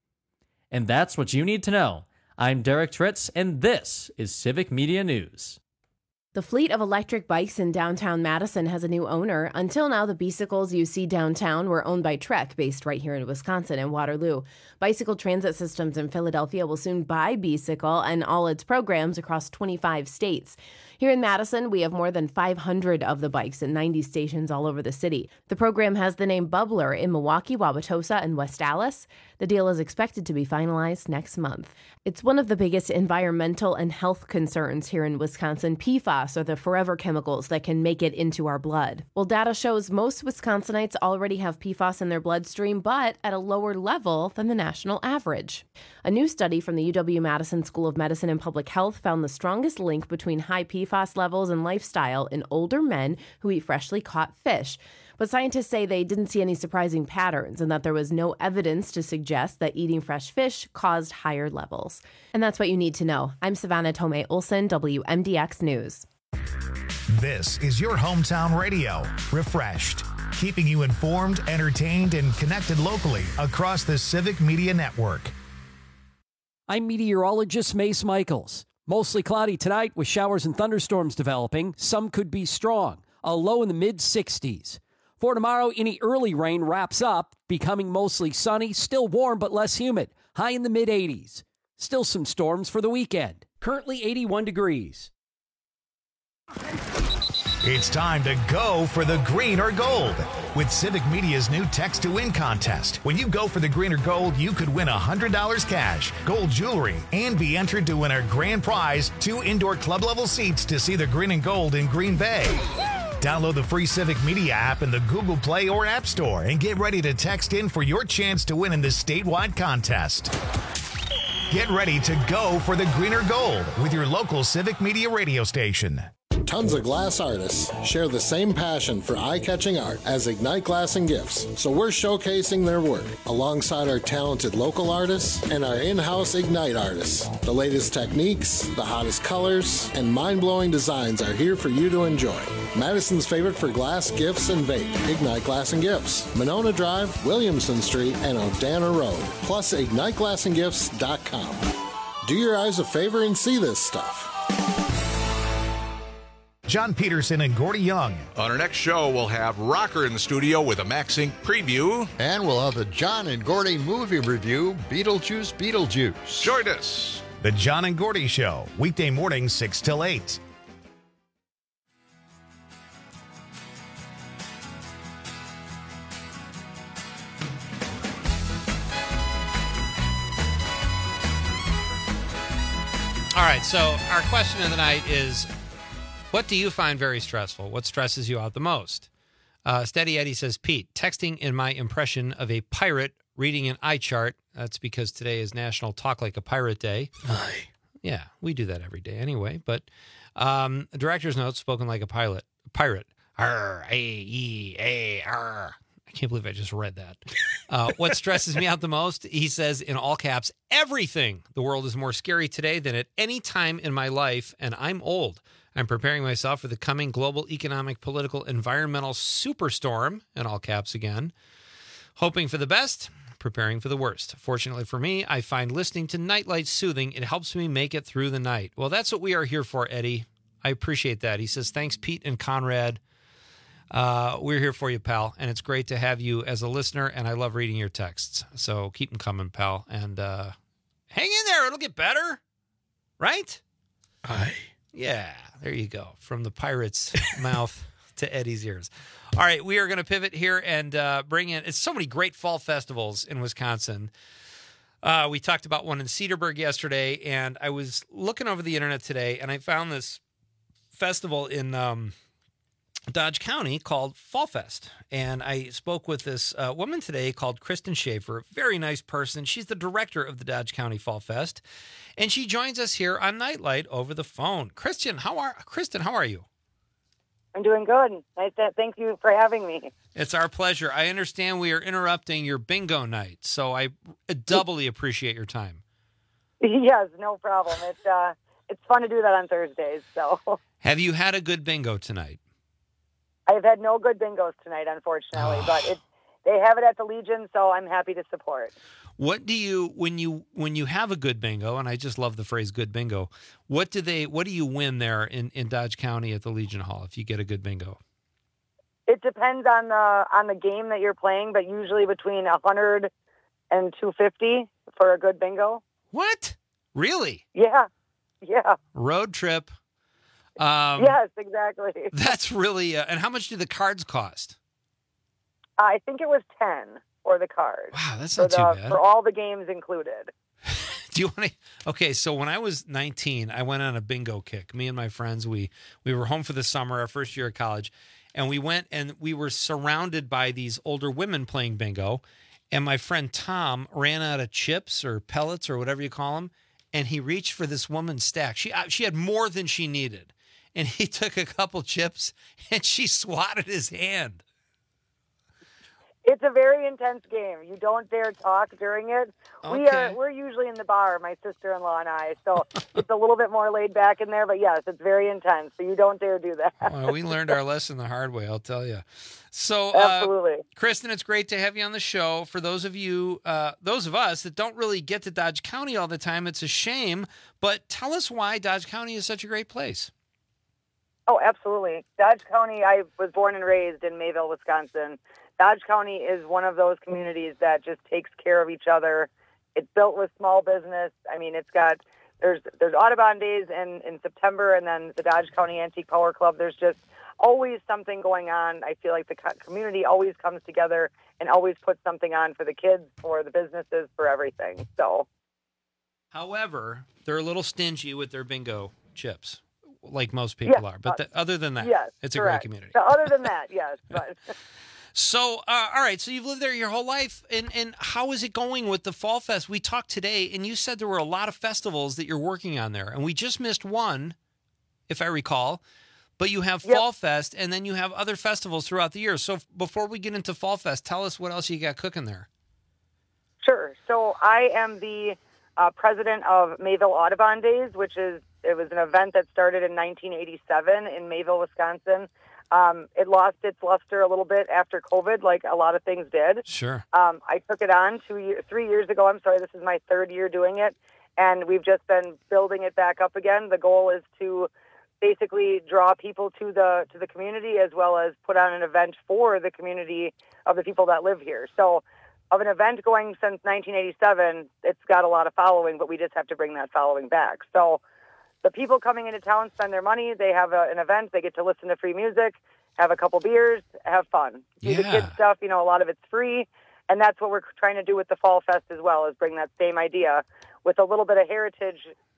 And that's what you need to know. I'm Derek Tritz, and this is Civic Media News. The fleet of electric bikes in downtown Madison has a new owner. Until now, the bicycles you see downtown were owned by Trek, based right here in Wisconsin and Waterloo. Bicycle Transit Systems in Philadelphia will soon buy Bicycle and all its programs across twenty-five states. Here in Madison, we have more than five hundred of the bikes at ninety stations all over the city. The program has the name Bubbler in Milwaukee, Wauwatosa, and West Allis. The deal is expected to be finalized next month. It's one of the biggest environmental and health concerns here in Wisconsin. P FAS are the forever chemicals that can make it into our blood. Well, data shows most Wisconsinites already have P FAS in their bloodstream, but at a lower level than the national average. A new study from the U W-Madison School of Medicine and Public Health found the strongest link between high P FAS levels and lifestyle in older men who eat freshly caught fish. But scientists say they didn't see any surprising patterns and that there was no evidence to suggest that eating fresh fish caused higher levels. And that's what you need to know. I'm Savannah Tomei Olson, W M D X News. This is your hometown radio, refreshed, keeping you informed, entertained, and connected locally across the Civic Media Network. I'm meteorologist Mace Michaels. Mostly cloudy tonight with showers and thunderstorms developing. Some could be strong. A low in the mid sixties. For tomorrow, any early rain wraps up, becoming mostly sunny, still warm but less humid. High in the mid eighties. Still some storms for the weekend. Currently eighty-one degrees. It's time to go for the green or gold with Civic Media's new Text to Win contest. When you go for the green or gold, you could win one hundred dollars cash, gold jewelry, and be entered to win our grand prize, two indoor club-level seats to see the green and gold in Green Bay. Download the free Civic Media app in the Google Play or App Store and get ready to text in for your chance to win in this statewide contest. Get ready to go for the green or gold with your local Civic Media radio station. Tons of glass artists share the same passion for eye-catching art as Ignite Glass and Gifts, so we're showcasing their work alongside our talented local artists and our in-house Ignite artists. The latest techniques, the hottest colors, and mind-blowing designs are here for you to enjoy. Madison's favorite for glass, gifts, and vape, Ignite Glass and Gifts, Monona Drive, Williamson Street, and O'Dana Road, plus ignite glass and gifts dot com. Do your eyes a favor and see this stuff. John Peterson and Gordy Young. On our next show, we'll have Rocker in the studio with a MaxInc preview. And we'll have the John and Gordy movie review, Beetlejuice, Beetlejuice. Join us. The John and Gordy Show, weekday mornings six till eight. right, so our question of the night is, what do you find very stressful? What stresses you out the most? Uh, Steady Eddie says, Pete, texting in my impression of a pirate reading an iChart. That's because today is National Talk Like a Pirate Day. Aye. Yeah, we do that every day anyway. But um, director's note, spoken like a pilot. Pirate. R A E A R. I can't believe I just read that. Uh, what stresses me out the most? He says in all caps, everything. The world is more scary today than at any time in my life, and I'm old. I'm preparing myself for the coming global economic, political, environmental superstorm, in all caps again. Hoping for the best, preparing for the worst. Fortunately for me, I find listening to Nightlight soothing. It helps me make it through the night. Well, that's what we are here for, Eddie. I appreciate that. He says, thanks, Pete and Conrad. Uh, we're here for you, pal, and it's great to have you as a listener, and I love reading your texts. So keep them coming, pal, and uh, hang in there. It'll get better, right? Aye. Yeah, there you go. From the pirate's mouth to Eddie's ears. All right, we are going to pivot here and uh, bring in, it's so many great fall festivals in Wisconsin. Uh, we talked about one in Cedarburg yesterday, and I was looking over the internet today, and I found this festival in um, Dodge County called Fall Fest. And I spoke with this uh, woman today called Kristen Schaefer, a very nice person. She's the director of the Dodge County Fall Fest, and she joins us here on Nightlight over the phone. Kristen, how are Kristen? How are you? I'm doing good. I said thank you for having me. It's our pleasure. I understand we are interrupting your bingo night, so I doubly appreciate your time. Yes, no problem. It's uh, it's fun to do that on Thursdays. So, have you had a good bingo tonight? I've had no good bingos tonight, unfortunately, but it, they have it at the Legion, so I'm happy to support. What do you when you when you have a good bingo, and I just love the phrase "good bingo"? What do they? What do you win there in, in Dodge County at the Legion Hall if you get a good bingo? It depends on the on the game that you're playing, but usually between a hundred and two fifty for a good bingo. What? Really? Yeah, yeah. Road trip. Um, yes, exactly. That's really. Uh, and how much do the cards cost? I think it was ten for the card. Wow, that's for not the, too bad. For all the games included. Do you want to? Okay, so when I was nineteen, I went on a bingo kick. Me and my friends, we we were home for the summer, our first year of college, and we went and we were surrounded by these older women playing bingo. And my friend Tom ran out of chips or pellets or whatever you call them, and he reached for this woman's stack. She she had more than she needed, and he took a couple chips and she swatted his hand. It's a very intense game. You don't dare talk during it. Okay. We are we're usually in the bar, my sister-in-law and I, so it's a little bit more laid back in there. But yes, it's very intense. So you don't dare do that. Well, we learned our lesson the hard way, I'll tell you. So, absolutely, uh, Kristen, it's great to have you on the show. For those of you, uh, those of us that don't really get to Dodge County all the time, it's a shame. But tell us why Dodge County is such a great place. Oh, absolutely. Dodge County. I was born and raised in Mayville, Wisconsin. Dodge County is one of those communities that just takes care of each other. It's built with small business. I mean, it's got, there's there's Audubon Days in, in September, and then the Dodge County Antique Power Club. There's just always something going on. I feel like the co- community always comes together and always puts something on for the kids, for the businesses, for everything. So, however, they're a little stingy with their bingo chips, like most people yes, are. But uh, the, other than that, yes, it's correct. a great community. So other than that, yes. But So, uh, all right. So you've lived there your whole life, and and how is it going with the Fall Fest? We talked today, and you said there were a lot of festivals that you're working on there, and we just missed one, if I recall. But you have Yep. Fall Fest, and then you have other festivals throughout the year. So f- before we get into Fall Fest, tell us what else you got cooking there. Sure. So I am the uh, president of Mayville Audubon Days, which is it was an event that started in nineteen eighty-seven in Mayville, Wisconsin. Um, it lost its luster a little bit after COVID, like a lot of things did. Sure. Um, I took it on two year, three years ago. I'm sorry, this is my third year doing it, and we've just been building it back up again. The goal is to basically draw people to the to the community, as well as put on an event for the community of the people that live here. So, of an event going since nineteen eighty-seven, it's got a lot of following, but we just have to bring that following back. So, the people coming into town spend their money. They have a, an event. They get to listen to free music, have a couple beers, have fun. Do the Yeah. kids stuff. You know, a lot of it's free. And that's what we're trying to do with the Fall Fest as well, is bring that same idea with a little bit of heritage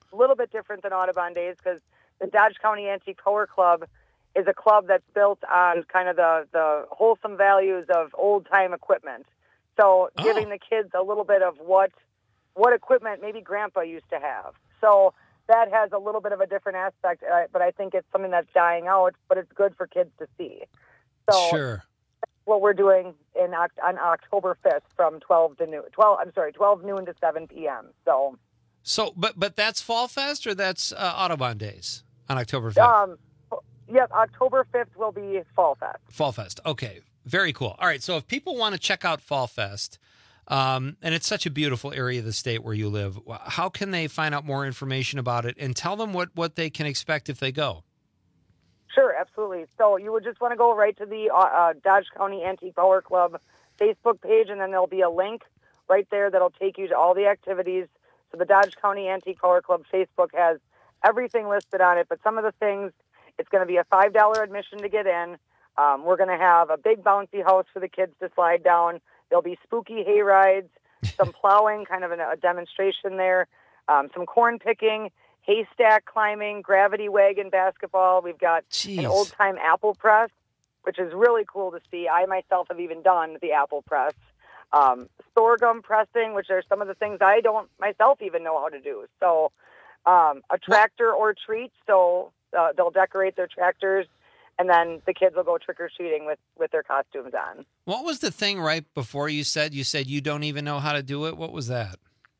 a little bit different than Audubon Days because the Dodge County Antique Power Club is a club that's built on kind of the, the wholesome values of old-time equipment. So Oh. giving the kids a little bit of what what equipment maybe Grandpa used to have. So that has a little bit of a different aspect, uh, but I think it's something that's dying out, but it's good for kids to see. So Sure. that's what we're doing in Oct- on October fifth from twelve to noon. twelve, I'm sorry, twelve noon to seven p.m. So So, but but that's Fall Fest or that's uh, Audubon Days on October fifth? um, yep, October fifth will be Fall Fest. Fall Fest. Okay. Very cool. All right. So if people want to check out Fall Fest, um, and it's such a beautiful area of the state where you live, how can they find out more information about it and tell them what, what they can expect if they go? Sure, absolutely. So you would just want to go right to the uh, uh, Dodge County Antique Power Club Facebook page, and then there'll be a link right there that'll take you to all the activities. So the Dodge County Antique Power Club Facebook has everything listed on it, but some of the things, it's going to be a five dollars admission to get in. Um, we're going to have a big bouncy house for the kids to slide down. There'll be spooky hay rides, some plowing, kind of an, a demonstration there, um, some corn picking, haystack climbing, gravity wagon basketball. We've got Jeez. an old-time apple press, which is really cool to see. I myself have even done the apple press. Um, sorghum pressing, which are some of the things I don't myself even know how to do. So um, a tractor or treat, so uh, they'll decorate their tractors, and then the kids will go trick-or-treating with, with their costumes on. What was the thing right before you said, you said you don't even know how to do it? What was that?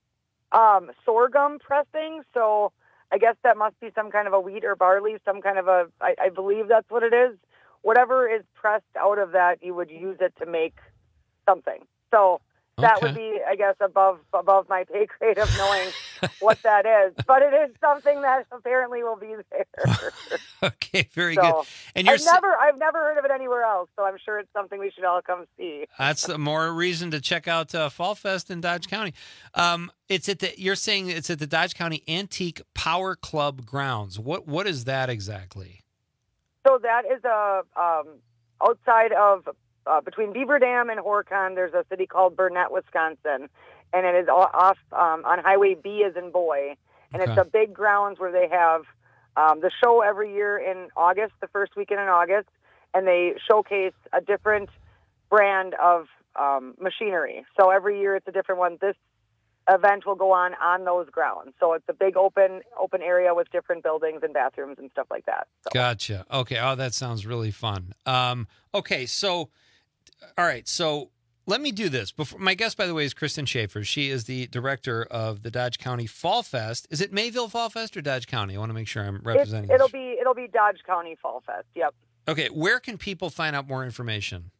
Um, sorghum pressing, so I guess that must be some kind of a wheat or barley, some kind of a, I, I believe that's what it is. Whatever is pressed out of that, you would use it to make something. So that Okay. would be, I guess, above above my pay grade of knowing what that is. But it is something that apparently will be there. Okay, very So, good. And you're I've sa- never, I've never heard of it anywhere else. So I'm sure it's something we should all come see. That's the more reason to check out uh, Fall Fest in Dodge County. Um, it's at the. You're saying it's at the Dodge County Antique Power Club grounds. What what is that exactly? So that is a um, outside of uh, between Beaver Dam and Horicon. There's a city called Burnett, Wisconsin, and it is o- off um, on Highway B as in boy, and it's Okay. a big grounds where they have um, the show every year in August, the first weekend in August, and they showcase a different brand of um, machinery. So every year it's a different one. This event will go on on those grounds. So it's a big open open area with different buildings and bathrooms and stuff like that. So. Gotcha. Okay. Oh, that sounds really fun. Um, okay. So, all right. So let me do this. Before, my guest, by the way, is Kristen Schaefer. She is the director of the Dodge County Fall Fest. Is it Mayville Fall Fest or Dodge County? I want to make sure I'm It, representing. it'll this. be it'll be Dodge County Fall Fest. Yep. Okay. Where can people find out more information?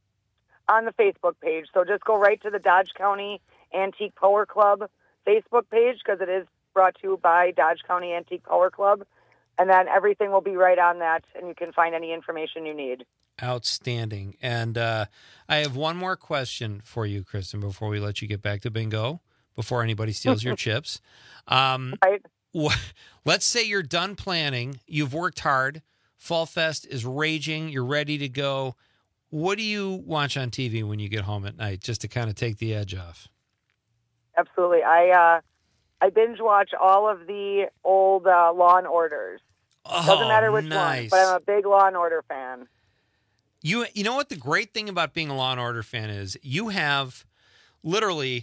On the Facebook page. So just go right to the Dodge County Antique Power Club Facebook page because it is brought to you by Dodge County Antique Power Club. And then everything will be right on that, and you can find any information you need. Outstanding. And uh, I have one more question for you, Kristen, before we let you get back to bingo, before anybody steals your chips. Um, right. wh- let's say you're done planning. You've worked hard. Fall Fest is raging. You're ready to go. What do you watch on T V when you get home at night, just to kind of take the edge off? Absolutely. I uh, I binge watch all of the old uh, Law and Orders. Doesn't Oh, matter which nice. one, but I'm a big Law and Order fan. You you know what the great thing about being a Law and Order fan is? You have literally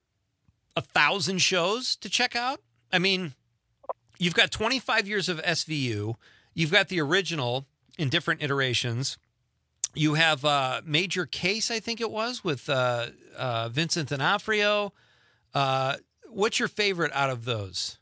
a thousand shows to check out. I mean, you've got twenty-five years of S V U. You've got the original in different iterations. You have uh, Major Case, I think it was, with uh, uh, Vincent D'Onofrio. Uh, what's your favorite out of those?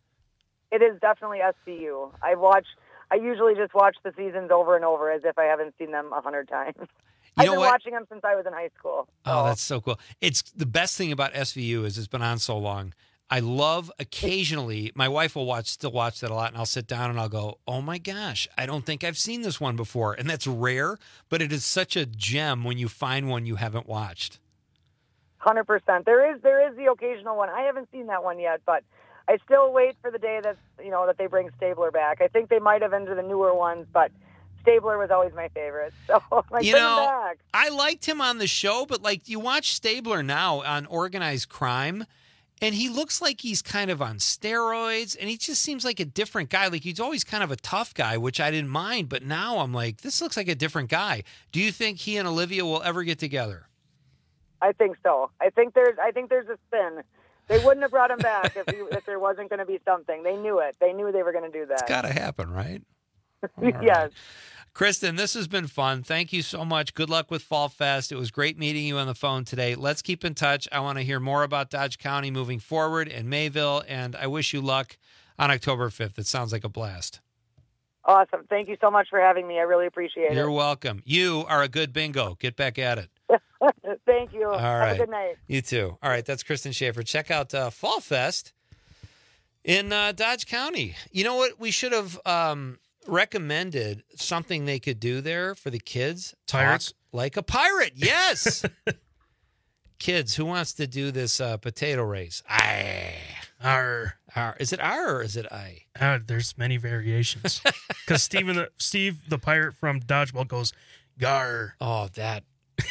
It is definitely S V U. I watch. I usually just watch the seasons over and over as if I haven't seen them a hundred times. I've know been what? watching them since I was in high school. Oh, that's so cool. It's the best thing about S V U is it's been on so long. I love occasionally, my wife will watch, still watch that a lot, and I'll sit down and I'll go, oh my gosh, I don't think I've seen this one before. And that's rare, but it is such a gem when you find one you haven't watched. Hundred percent. There is there is the occasional one. I haven't seen that one yet, but I still wait for the day that you know that they bring Stabler back. I think they might have into the newer ones, but Stabler was always my favorite. So like, You bring him know, back. I liked him on the show, but like you watch Stabler now on Organized Crime, And he looks like he's kind of on steroids, and he just seems like a different guy. Like, he's always kind of a tough guy, which I didn't mind, but now I'm like, this looks like a different guy. Do you think he and Olivia will ever get together? I think so. I think there's I think there's a spin. They wouldn't have brought him back if, he, if there wasn't going to be something. They knew it. They knew they were going to do that. It's got to happen, right? Yes. Right. Kristen, this has been fun. Thank you so much. Good luck with Fall Fest. It was great meeting you on the phone today. Let's keep in touch. I want to hear more about Dodge County moving forward and Mayville, and I wish you luck on October fifth. It sounds like a blast. Awesome. Thank you so much for having me. I really appreciate it. You're welcome. You are a good bingo. Get back at it. Thank you. All Have right. a good night. You too. All right. That's Kristen Schaefer. Check out uh, Fall Fest in uh, Dodge County. You know what? We should have um, recommended something they could do there for the kids. Pirates? Talk like a pirate. Yes. Kids, who wants to do this uh, potato race? Aye. Arr. Arr. Is it R or is it I? Uh, there's many variations. Because Steven the, Steve, the pirate from Dodgeball, goes, gar. Oh, that.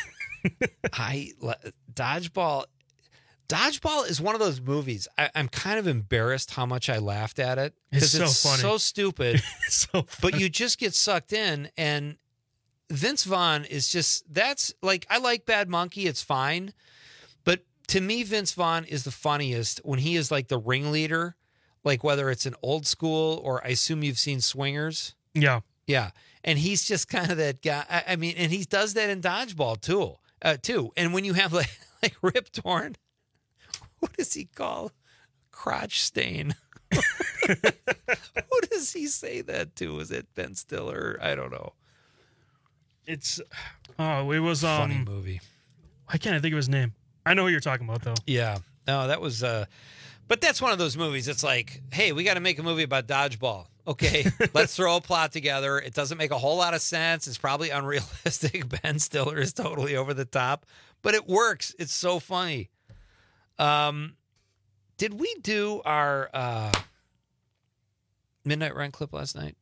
I Dodgeball. Dodgeball is one of those movies. I, I'm kind of embarrassed how much I laughed at it It's because so it's funny. so stupid. so but you just get sucked in, and Vince Vaughn is just that's like I like Bad Monkey. It's fine, but to me, Vince Vaughn is the funniest when he is like the ringleader, like whether it's an Old School or I assume you've seen Swingers. Yeah. Yeah. And he's just kind of that guy. I, I mean, and he does that in Dodgeball too, uh, too. And when you have like, like Rip Torn, what does he call crotch stain? Who does he say that to? Is it Ben Stiller? I don't know. It's, oh, it was, um, Funny movie. I can't think of his name. I know who you're talking about though. Yeah. No, that was, uh, but that's one of those movies. It's like, hey, we got to make a movie about dodgeball. Okay, let's throw a plot together. It doesn't make a whole lot of sense. It's probably unrealistic. Ben Stiller is totally over the top, but it works. It's so funny. Um, did we do our uh, Midnight Run clip last night?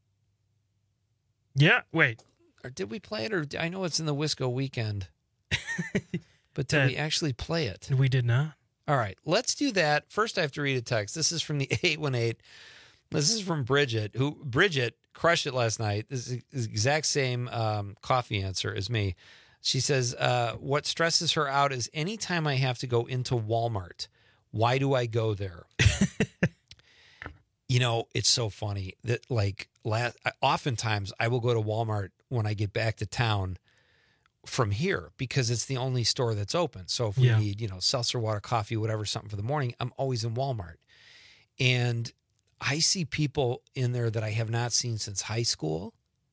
Yeah. Wait. Or did we play it? Or I know it's in the Wisco weekend, but did That- we actually play it? We did not. All right, let's do that. First, I have to read a text. This is from the eight one eight. This is from Bridget, who Bridget crushed it last night. This is the exact same um, coffee answer as me. She says, uh, what stresses her out is anytime I have to go into Walmart, why do I go there? You know, it's so funny that like last, oftentimes I will go to Walmart when I get back to town from here because it's the only store that's open. So if we Yeah. need, you know, seltzer water, coffee, whatever, something for the morning, I'm always in Walmart. And I see people in there that I have not seen since high school.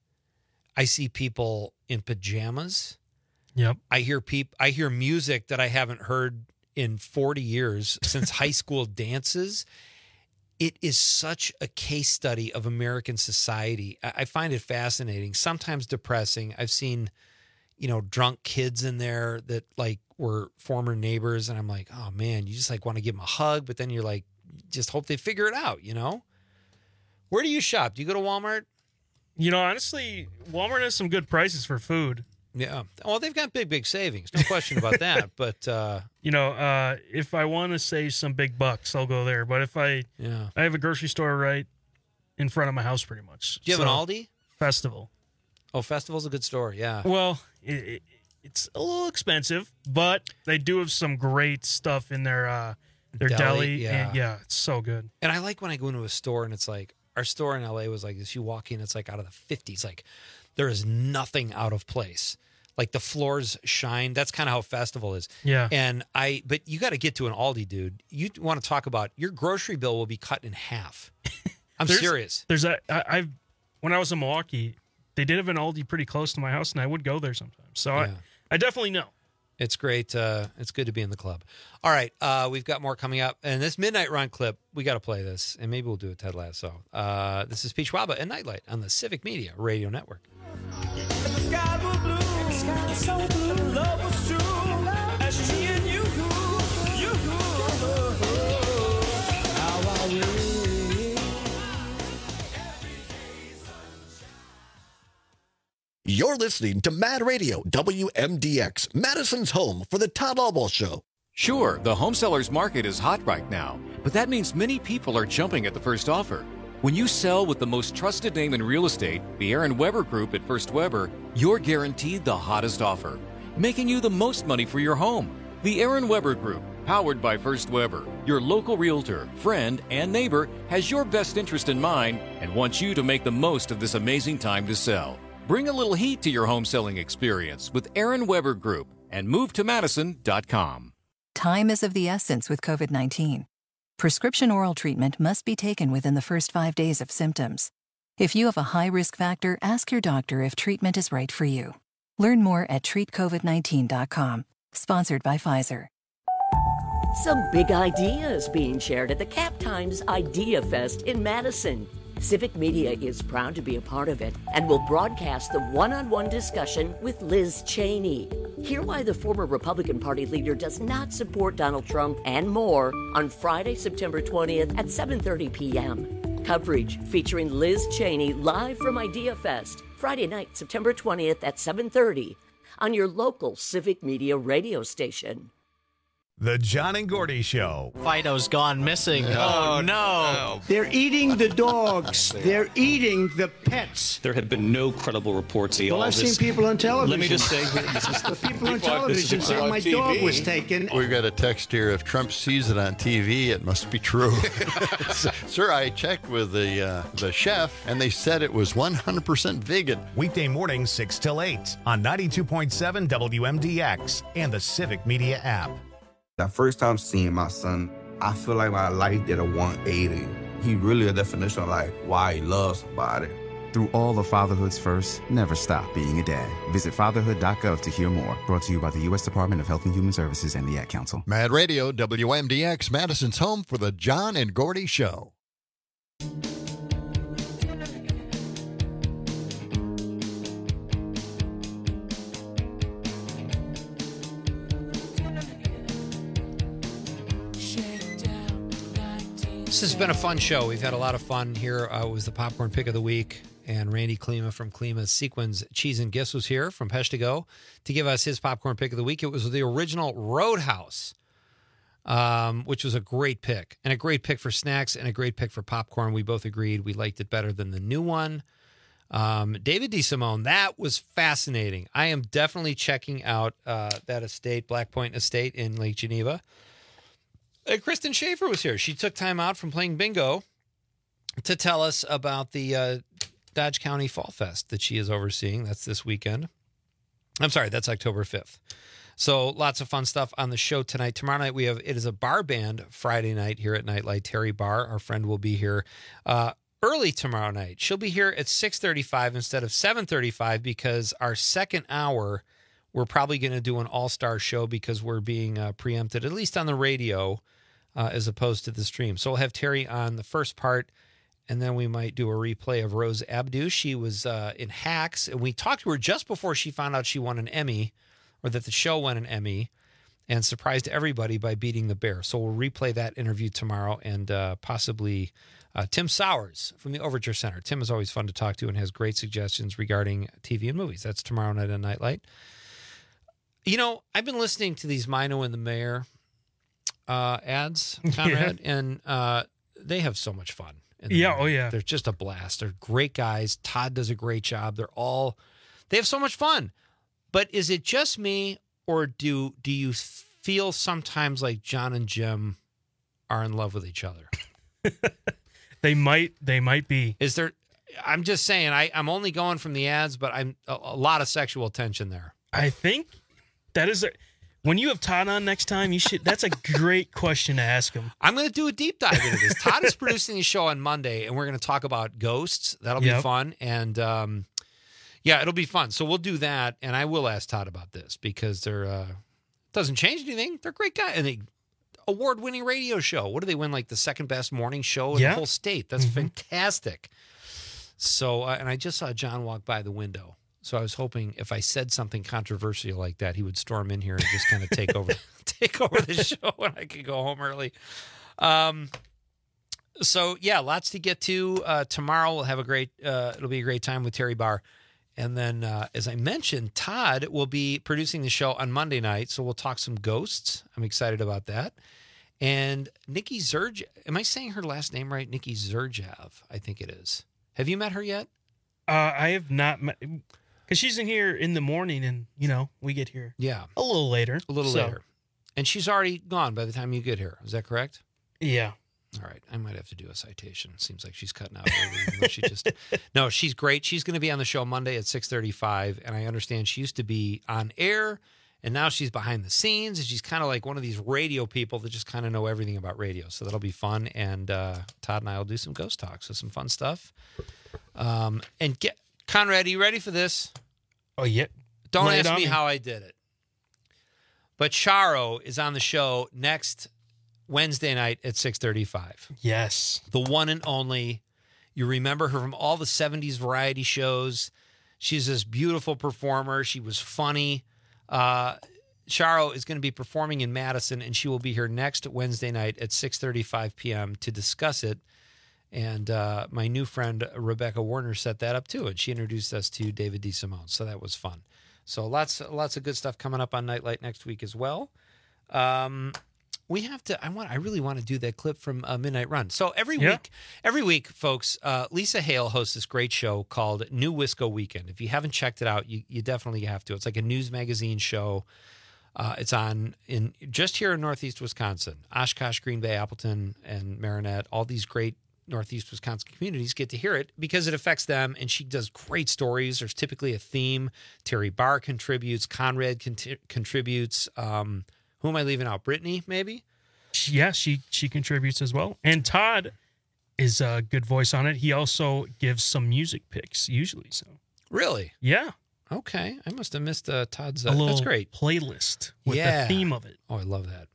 I see people in pajamas. Yep. I hear peop- I hear music that I haven't heard in forty years since high school dances. It is such a case study of American society. I, I find it fascinating, sometimes depressing. I've seen, you know, drunk kids in there that like were former neighbors. And I'm like, oh man, you just like want to give them a hug, but then you're like, just hope they figure it out, you know? Where do you shop? Do you go to Walmart? You know, honestly, Walmart has some good prices for food. Yeah. Well, they've got big, big savings. No question about that. But, uh, You know, uh, if I want to save some big bucks, I'll go there. But if I, yeah, I have a grocery store right in front of my house, pretty much. do you have So, an Aldi? Festival? Oh, Festival's a good store. Yeah. Well, it, it, it's a little expensive, but they do have some great stuff in their uh, their Deli, deli. yeah. And yeah, it's so good. And I like when I go into a store and it's like, our store in L A was like this. You walk in, it's like out of the fifties. Like there is nothing out of place. Like the floors shine. That's kind of how Festival is. Yeah. And I, but you got to get to an Aldi, dude. You want to talk about your grocery bill will be cut in half. I'm There's- serious. There's a I, I've when I was in Milwaukee, they did have an Aldi pretty close to my house, and I would go there sometimes. So Yeah. I, I definitely know. It's great. Uh, it's good to be in the club. All right. Uh, we've got more coming up. And this Midnight Run clip, we got to play this. And maybe we'll do a Ted Lasso. Uh, this is Peach Waba and Nightlight on the Civic Media Radio Network. You're listening to Mad Radio, W M D X, Madison's home for the Todd Albaugh Show. Sure, the home seller's market is hot right now, but that means many people are jumping at the first offer. When you sell with the most trusted name in real estate, the Aaron Weber Group at First Weber, you're guaranteed the hottest offer, making you the most money for your home. The Aaron Weber Group, powered by First Weber, your local realtor, friend, and neighbor, has your best interest in mind and wants you to make the most of this amazing time to sell. Bring a little heat to your home selling experience with Aaron Weber Group and move to madison dot com. Time is of the essence with COVID nineteen. Prescription oral treatment must be taken within the first five days of symptoms. If you have a high risk factor, ask your doctor if treatment is right for you. Learn more at treat covid nineteen dot com. Sponsored by Pfizer. Some big ideas being shared at the Cap Times Idea Fest in Madison. Civic Media is proud to be a part of it and will broadcast the one-on-one discussion with Liz Cheney. Hear why the former Republican Party leader does not support Donald Trump and more on Friday, September twentieth at seven thirty p.m. Coverage featuring Liz Cheney live from Idea Fest, Friday night, September twentieth at seven thirty on your local Civic Media radio station. The John and Gordy Show. Fido's gone missing. Oh, Oh, no. They're eating the dogs. They're eating the pets. There have been no credible reports. Well, All I've this- seen people on television. Let me just say, this is the people on People- television this is saying on my T V. dog was taken. We've got a text here. If Trump sees it on T V, it must be true. Sir, I checked with the uh, the chef, and they said it was one hundred percent vegan. Weekday mornings six till eight on ninety-two point seven W M D X and the Civic Media app. That first time seeing my son, I feel like my life did a one eighty. He really a definition of like why he loves somebody. Through all of Fatherhood's first, never stop being a dad. Visit fatherhood dot gov to hear more. Brought to you by the U S Department of Health and Human Services and the Ad Council. Mad Radio, W M D X, Madison's home for the John and Gordy Show. This has been a fun show. We've had a lot of fun here. Uh, it was the popcorn pick of the week, and Randy Klima from Klima's Sequins Cheese and Gifts was here from Peshtigo to give us his popcorn pick of the week. It was the original Roadhouse, um, which was a great pick, and a great pick for snacks and a great pick for popcorn. We both agreed we liked it better than the new one. Um, David DeSimone, that was fascinating. I am definitely checking out uh, that estate, Black Point Estate in Lake Geneva. Uh, Kristen Schaefer was here. She took time out from playing bingo to tell us about the uh, Dodge County Fall Fest that she is overseeing. That's this weekend. I'm sorry, that's October fifth. So lots of fun stuff on the show tonight. Tomorrow night we have, it is a bar band Friday night here at Nightlight. Terry Barr, our friend, will be here uh, early tomorrow night. She'll be here at six thirty-five instead of seven thirty-five because our second hour, we're probably going to do an all-star show because we're being uh, preempted, at least on the radio, uh, as opposed to the stream. So we'll have Terry on the first part, and then we might do a replay of Rose Abdu. She was uh, in Hacks, and we talked to her just before she found out she won an Emmy, or that the show won an Emmy, and surprised everybody by beating the Bear. So we'll replay that interview tomorrow, and uh, possibly uh, Tim Sowers from the Overture Center. Tim is always fun to talk to and has great suggestions regarding T V and movies. That's tomorrow night on Nightlight. You know, I've been listening to these Mino and the Mayor uh, ads, Conrad, yeah. and uh, they have so much fun. Yeah, movie. oh yeah. They're just a blast. They're great guys. Todd does a great job. They're all, they have so much fun. But is it just me, or do do you feel sometimes like John and Jim are in love with each other? They might, they might be. Is there, I'm just saying, I, I'm only going from the ads, but I'm a, a lot of sexual tension there. I think that is a, when you have Todd on next time, you should, that's a great question to ask him. I'm going to do a deep dive into this. Todd is producing the show on Monday, and we're going to talk about ghosts. That'll Yep. be fun. And, um, yeah, it'll be fun. So we'll do that, and I will ask Todd about this because they're, uh, doesn't change anything. They're great guys. And they, award-winning radio show. What do they win? Like the second best morning show in Yeah. the whole state. That's Mhm. fantastic. So, uh, and I just saw John walk by the window. So I was hoping if I said something controversial like that, he would storm in here and just kind of take over, take over the show, and I could go home early. Um. So yeah, lots to get to. Uh, tomorrow we'll have a great. Uh, it'll be a great time with Terry Barr, And then, uh, as I mentioned, Todd will be producing the show on Monday night, so we'll talk some ghosts. I'm excited about that. And Nikki Zurj, am I saying her last name right? Nikki Zurjev, I think it is. Have you met her yet? Uh, I have not met, because she's in here in the morning, and, you know, we get here yeah a little later. A little so. later. And she's already gone by the time you get here. Is that correct? Yeah. All right. I might have to do a citation. Seems like she's cutting out early, even though she just No, she's great. She's going to be on the show Monday at six thirty-five, and I understand she used to be on air, and now she's behind the scenes, and she's kind of like one of these radio people that just kind of know everything about radio. So that'll be fun, and uh, Todd and I will do some ghost talks, so some fun stuff. Um, and get Conrad, are you ready for this? Oh, yeah. Don't Lay it ask on me me. how I did it. But Charo is on the show next Wednesday night at six thirty-five. Yes. The one and only. You remember her from all the seventies variety shows. She's this beautiful performer. She was funny. Uh, Charo is going to be performing in Madison, and she will be here next Wednesday night at six thirty-five p.m. to discuss it. And uh, my new friend Rebecca Warner set that up too, and she introduced us to David DeSimone, so that was fun. So lots, lots of good stuff coming up on Nightlight next week as well. Um, we have to. I want. I really want to do that clip from uh, Midnight Run. So every Yeah. week, every week, folks, uh, Lisa Hale hosts this great show called New Wisco Weekend. If you haven't checked it out, you, you definitely have to. It's like a news magazine show. Uh, it's on in just here in Northeast Wisconsin, Oshkosh, Green Bay, Appleton, and Marinette. All these great Northeast Wisconsin communities get to hear it because it affects them, and she does great stories. There's typically a theme. Terry Barr contributes. Conrad cont- contributes. Um, who am I leaving out? Brittany, maybe? Yeah, she she contributes as well. And Todd is a good voice on it. He also gives some music picks usually. So Really? yeah, Okay. I must have missed uh, Todd's. Uh, a little that's great. playlist with Yeah. the theme of it. Oh, I love that.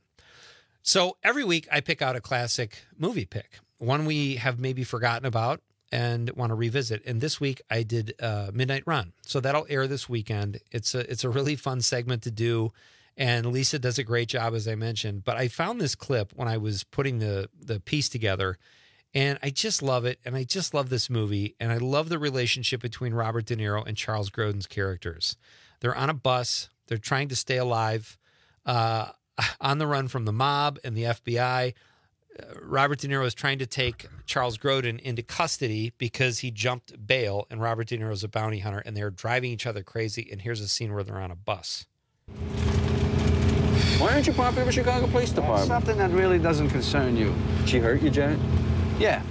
So every week I pick out a classic movie pick, one we have maybe forgotten about and want to revisit. And this week I did uh, Midnight Run. So that'll air this weekend. It's a it's a really fun segment to do. And Lisa does a great job, as I mentioned. But I found this clip when I was putting the, the piece together, and I just love it. And I just love this movie. And I love the relationship between Robert De Niro and Charles Grodin's characters. They're on a bus. They're trying to stay alive, uh, on the run from the mob and the F B I. Uh, Robert De Niro is trying to take Charles Grodin into custody because he jumped bail, and Robert De Niro is a bounty hunter, and they're driving each other crazy. And here's a scene where they're on a bus. Why aren't you popular with Chicago Police Department? Something that really doesn't concern you. She hurt you, Jack? Yeah.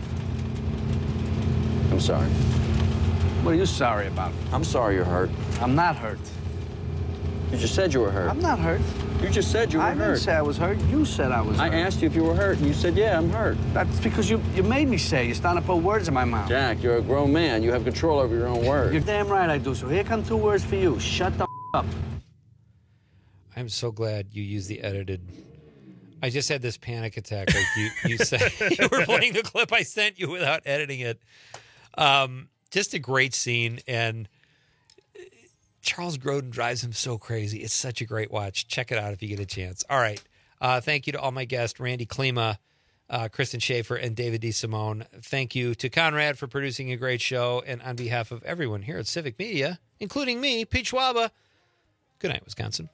I'm sorry. What are you sorry about? I'm sorry you're hurt. I'm not hurt. You just said you were hurt. I'm not hurt. You just said you were I hurt. didn't say I was hurt. You said I was I hurt. asked you if you were hurt, and you said, yeah, I'm hurt. That's because you, you made me say it. You're starting to put words in my mouth. Jack, you're a grown man. You have control over your own words. You're damn right I do. So here come two words for you. Shut the up. I'm so glad you used the edited. I just had this panic attack. Like you, you said you were playing the clip I sent you without editing it. Um, just a great scene. And Charles Grodin drives him so crazy. It's such a great watch. Check it out if you get a chance. All right. Uh, thank you to all my guests, Randy Klima, uh, Kristen Schaefer, and David DeSimone. Thank you to Conrad for producing a great show. And on behalf of everyone here at Civic Media, including me, Pete Schwaba, good night, Wisconsin.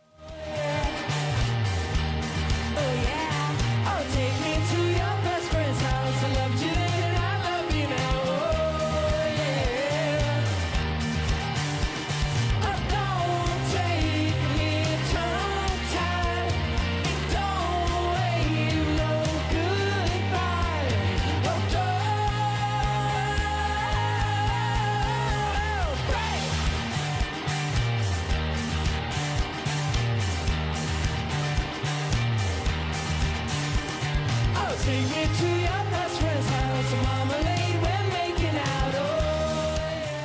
Take me to your best friend's house, marmalade, we're making out, oh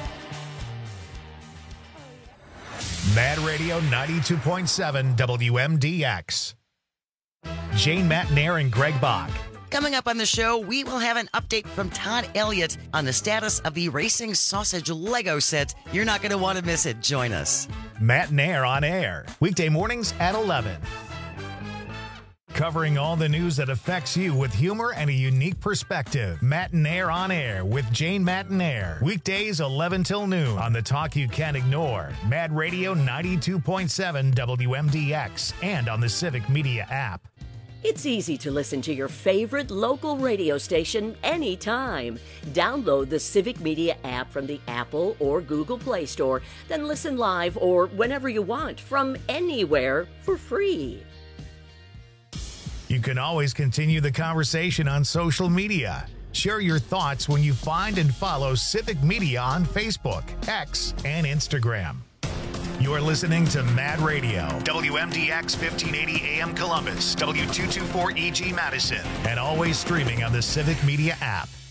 yeah. Mad Radio ninety-two point seven W M D X. Jane Matnair and Greg Bach. Coming up on the show, we will have an update from Todd Elliott on the status of the Racing Sausage Lego set. You're not going to want to miss it. Join us. Matnair on air. Weekday mornings at eleven. covering all the news that affects you with humor and a unique perspective. Matinaire on Air with Jane Matinaire. Weekdays eleven till noon on the talk you can't ignore. Mad Radio ninety-two point seven W M D X and on the Civic Media app. It's easy to listen to your favorite local radio station anytime. Download the Civic Media app from the Apple or Google Play Store, then listen live or whenever you want from anywhere for free. You can always continue the conversation on social media. Share your thoughts when you find and follow Civic Media on Facebook, X, and Instagram. You're listening to Mad Radio, W M D X fifteen eighty A M Columbus, W two twenty-four E G Madison, and always streaming on the Civic Media app.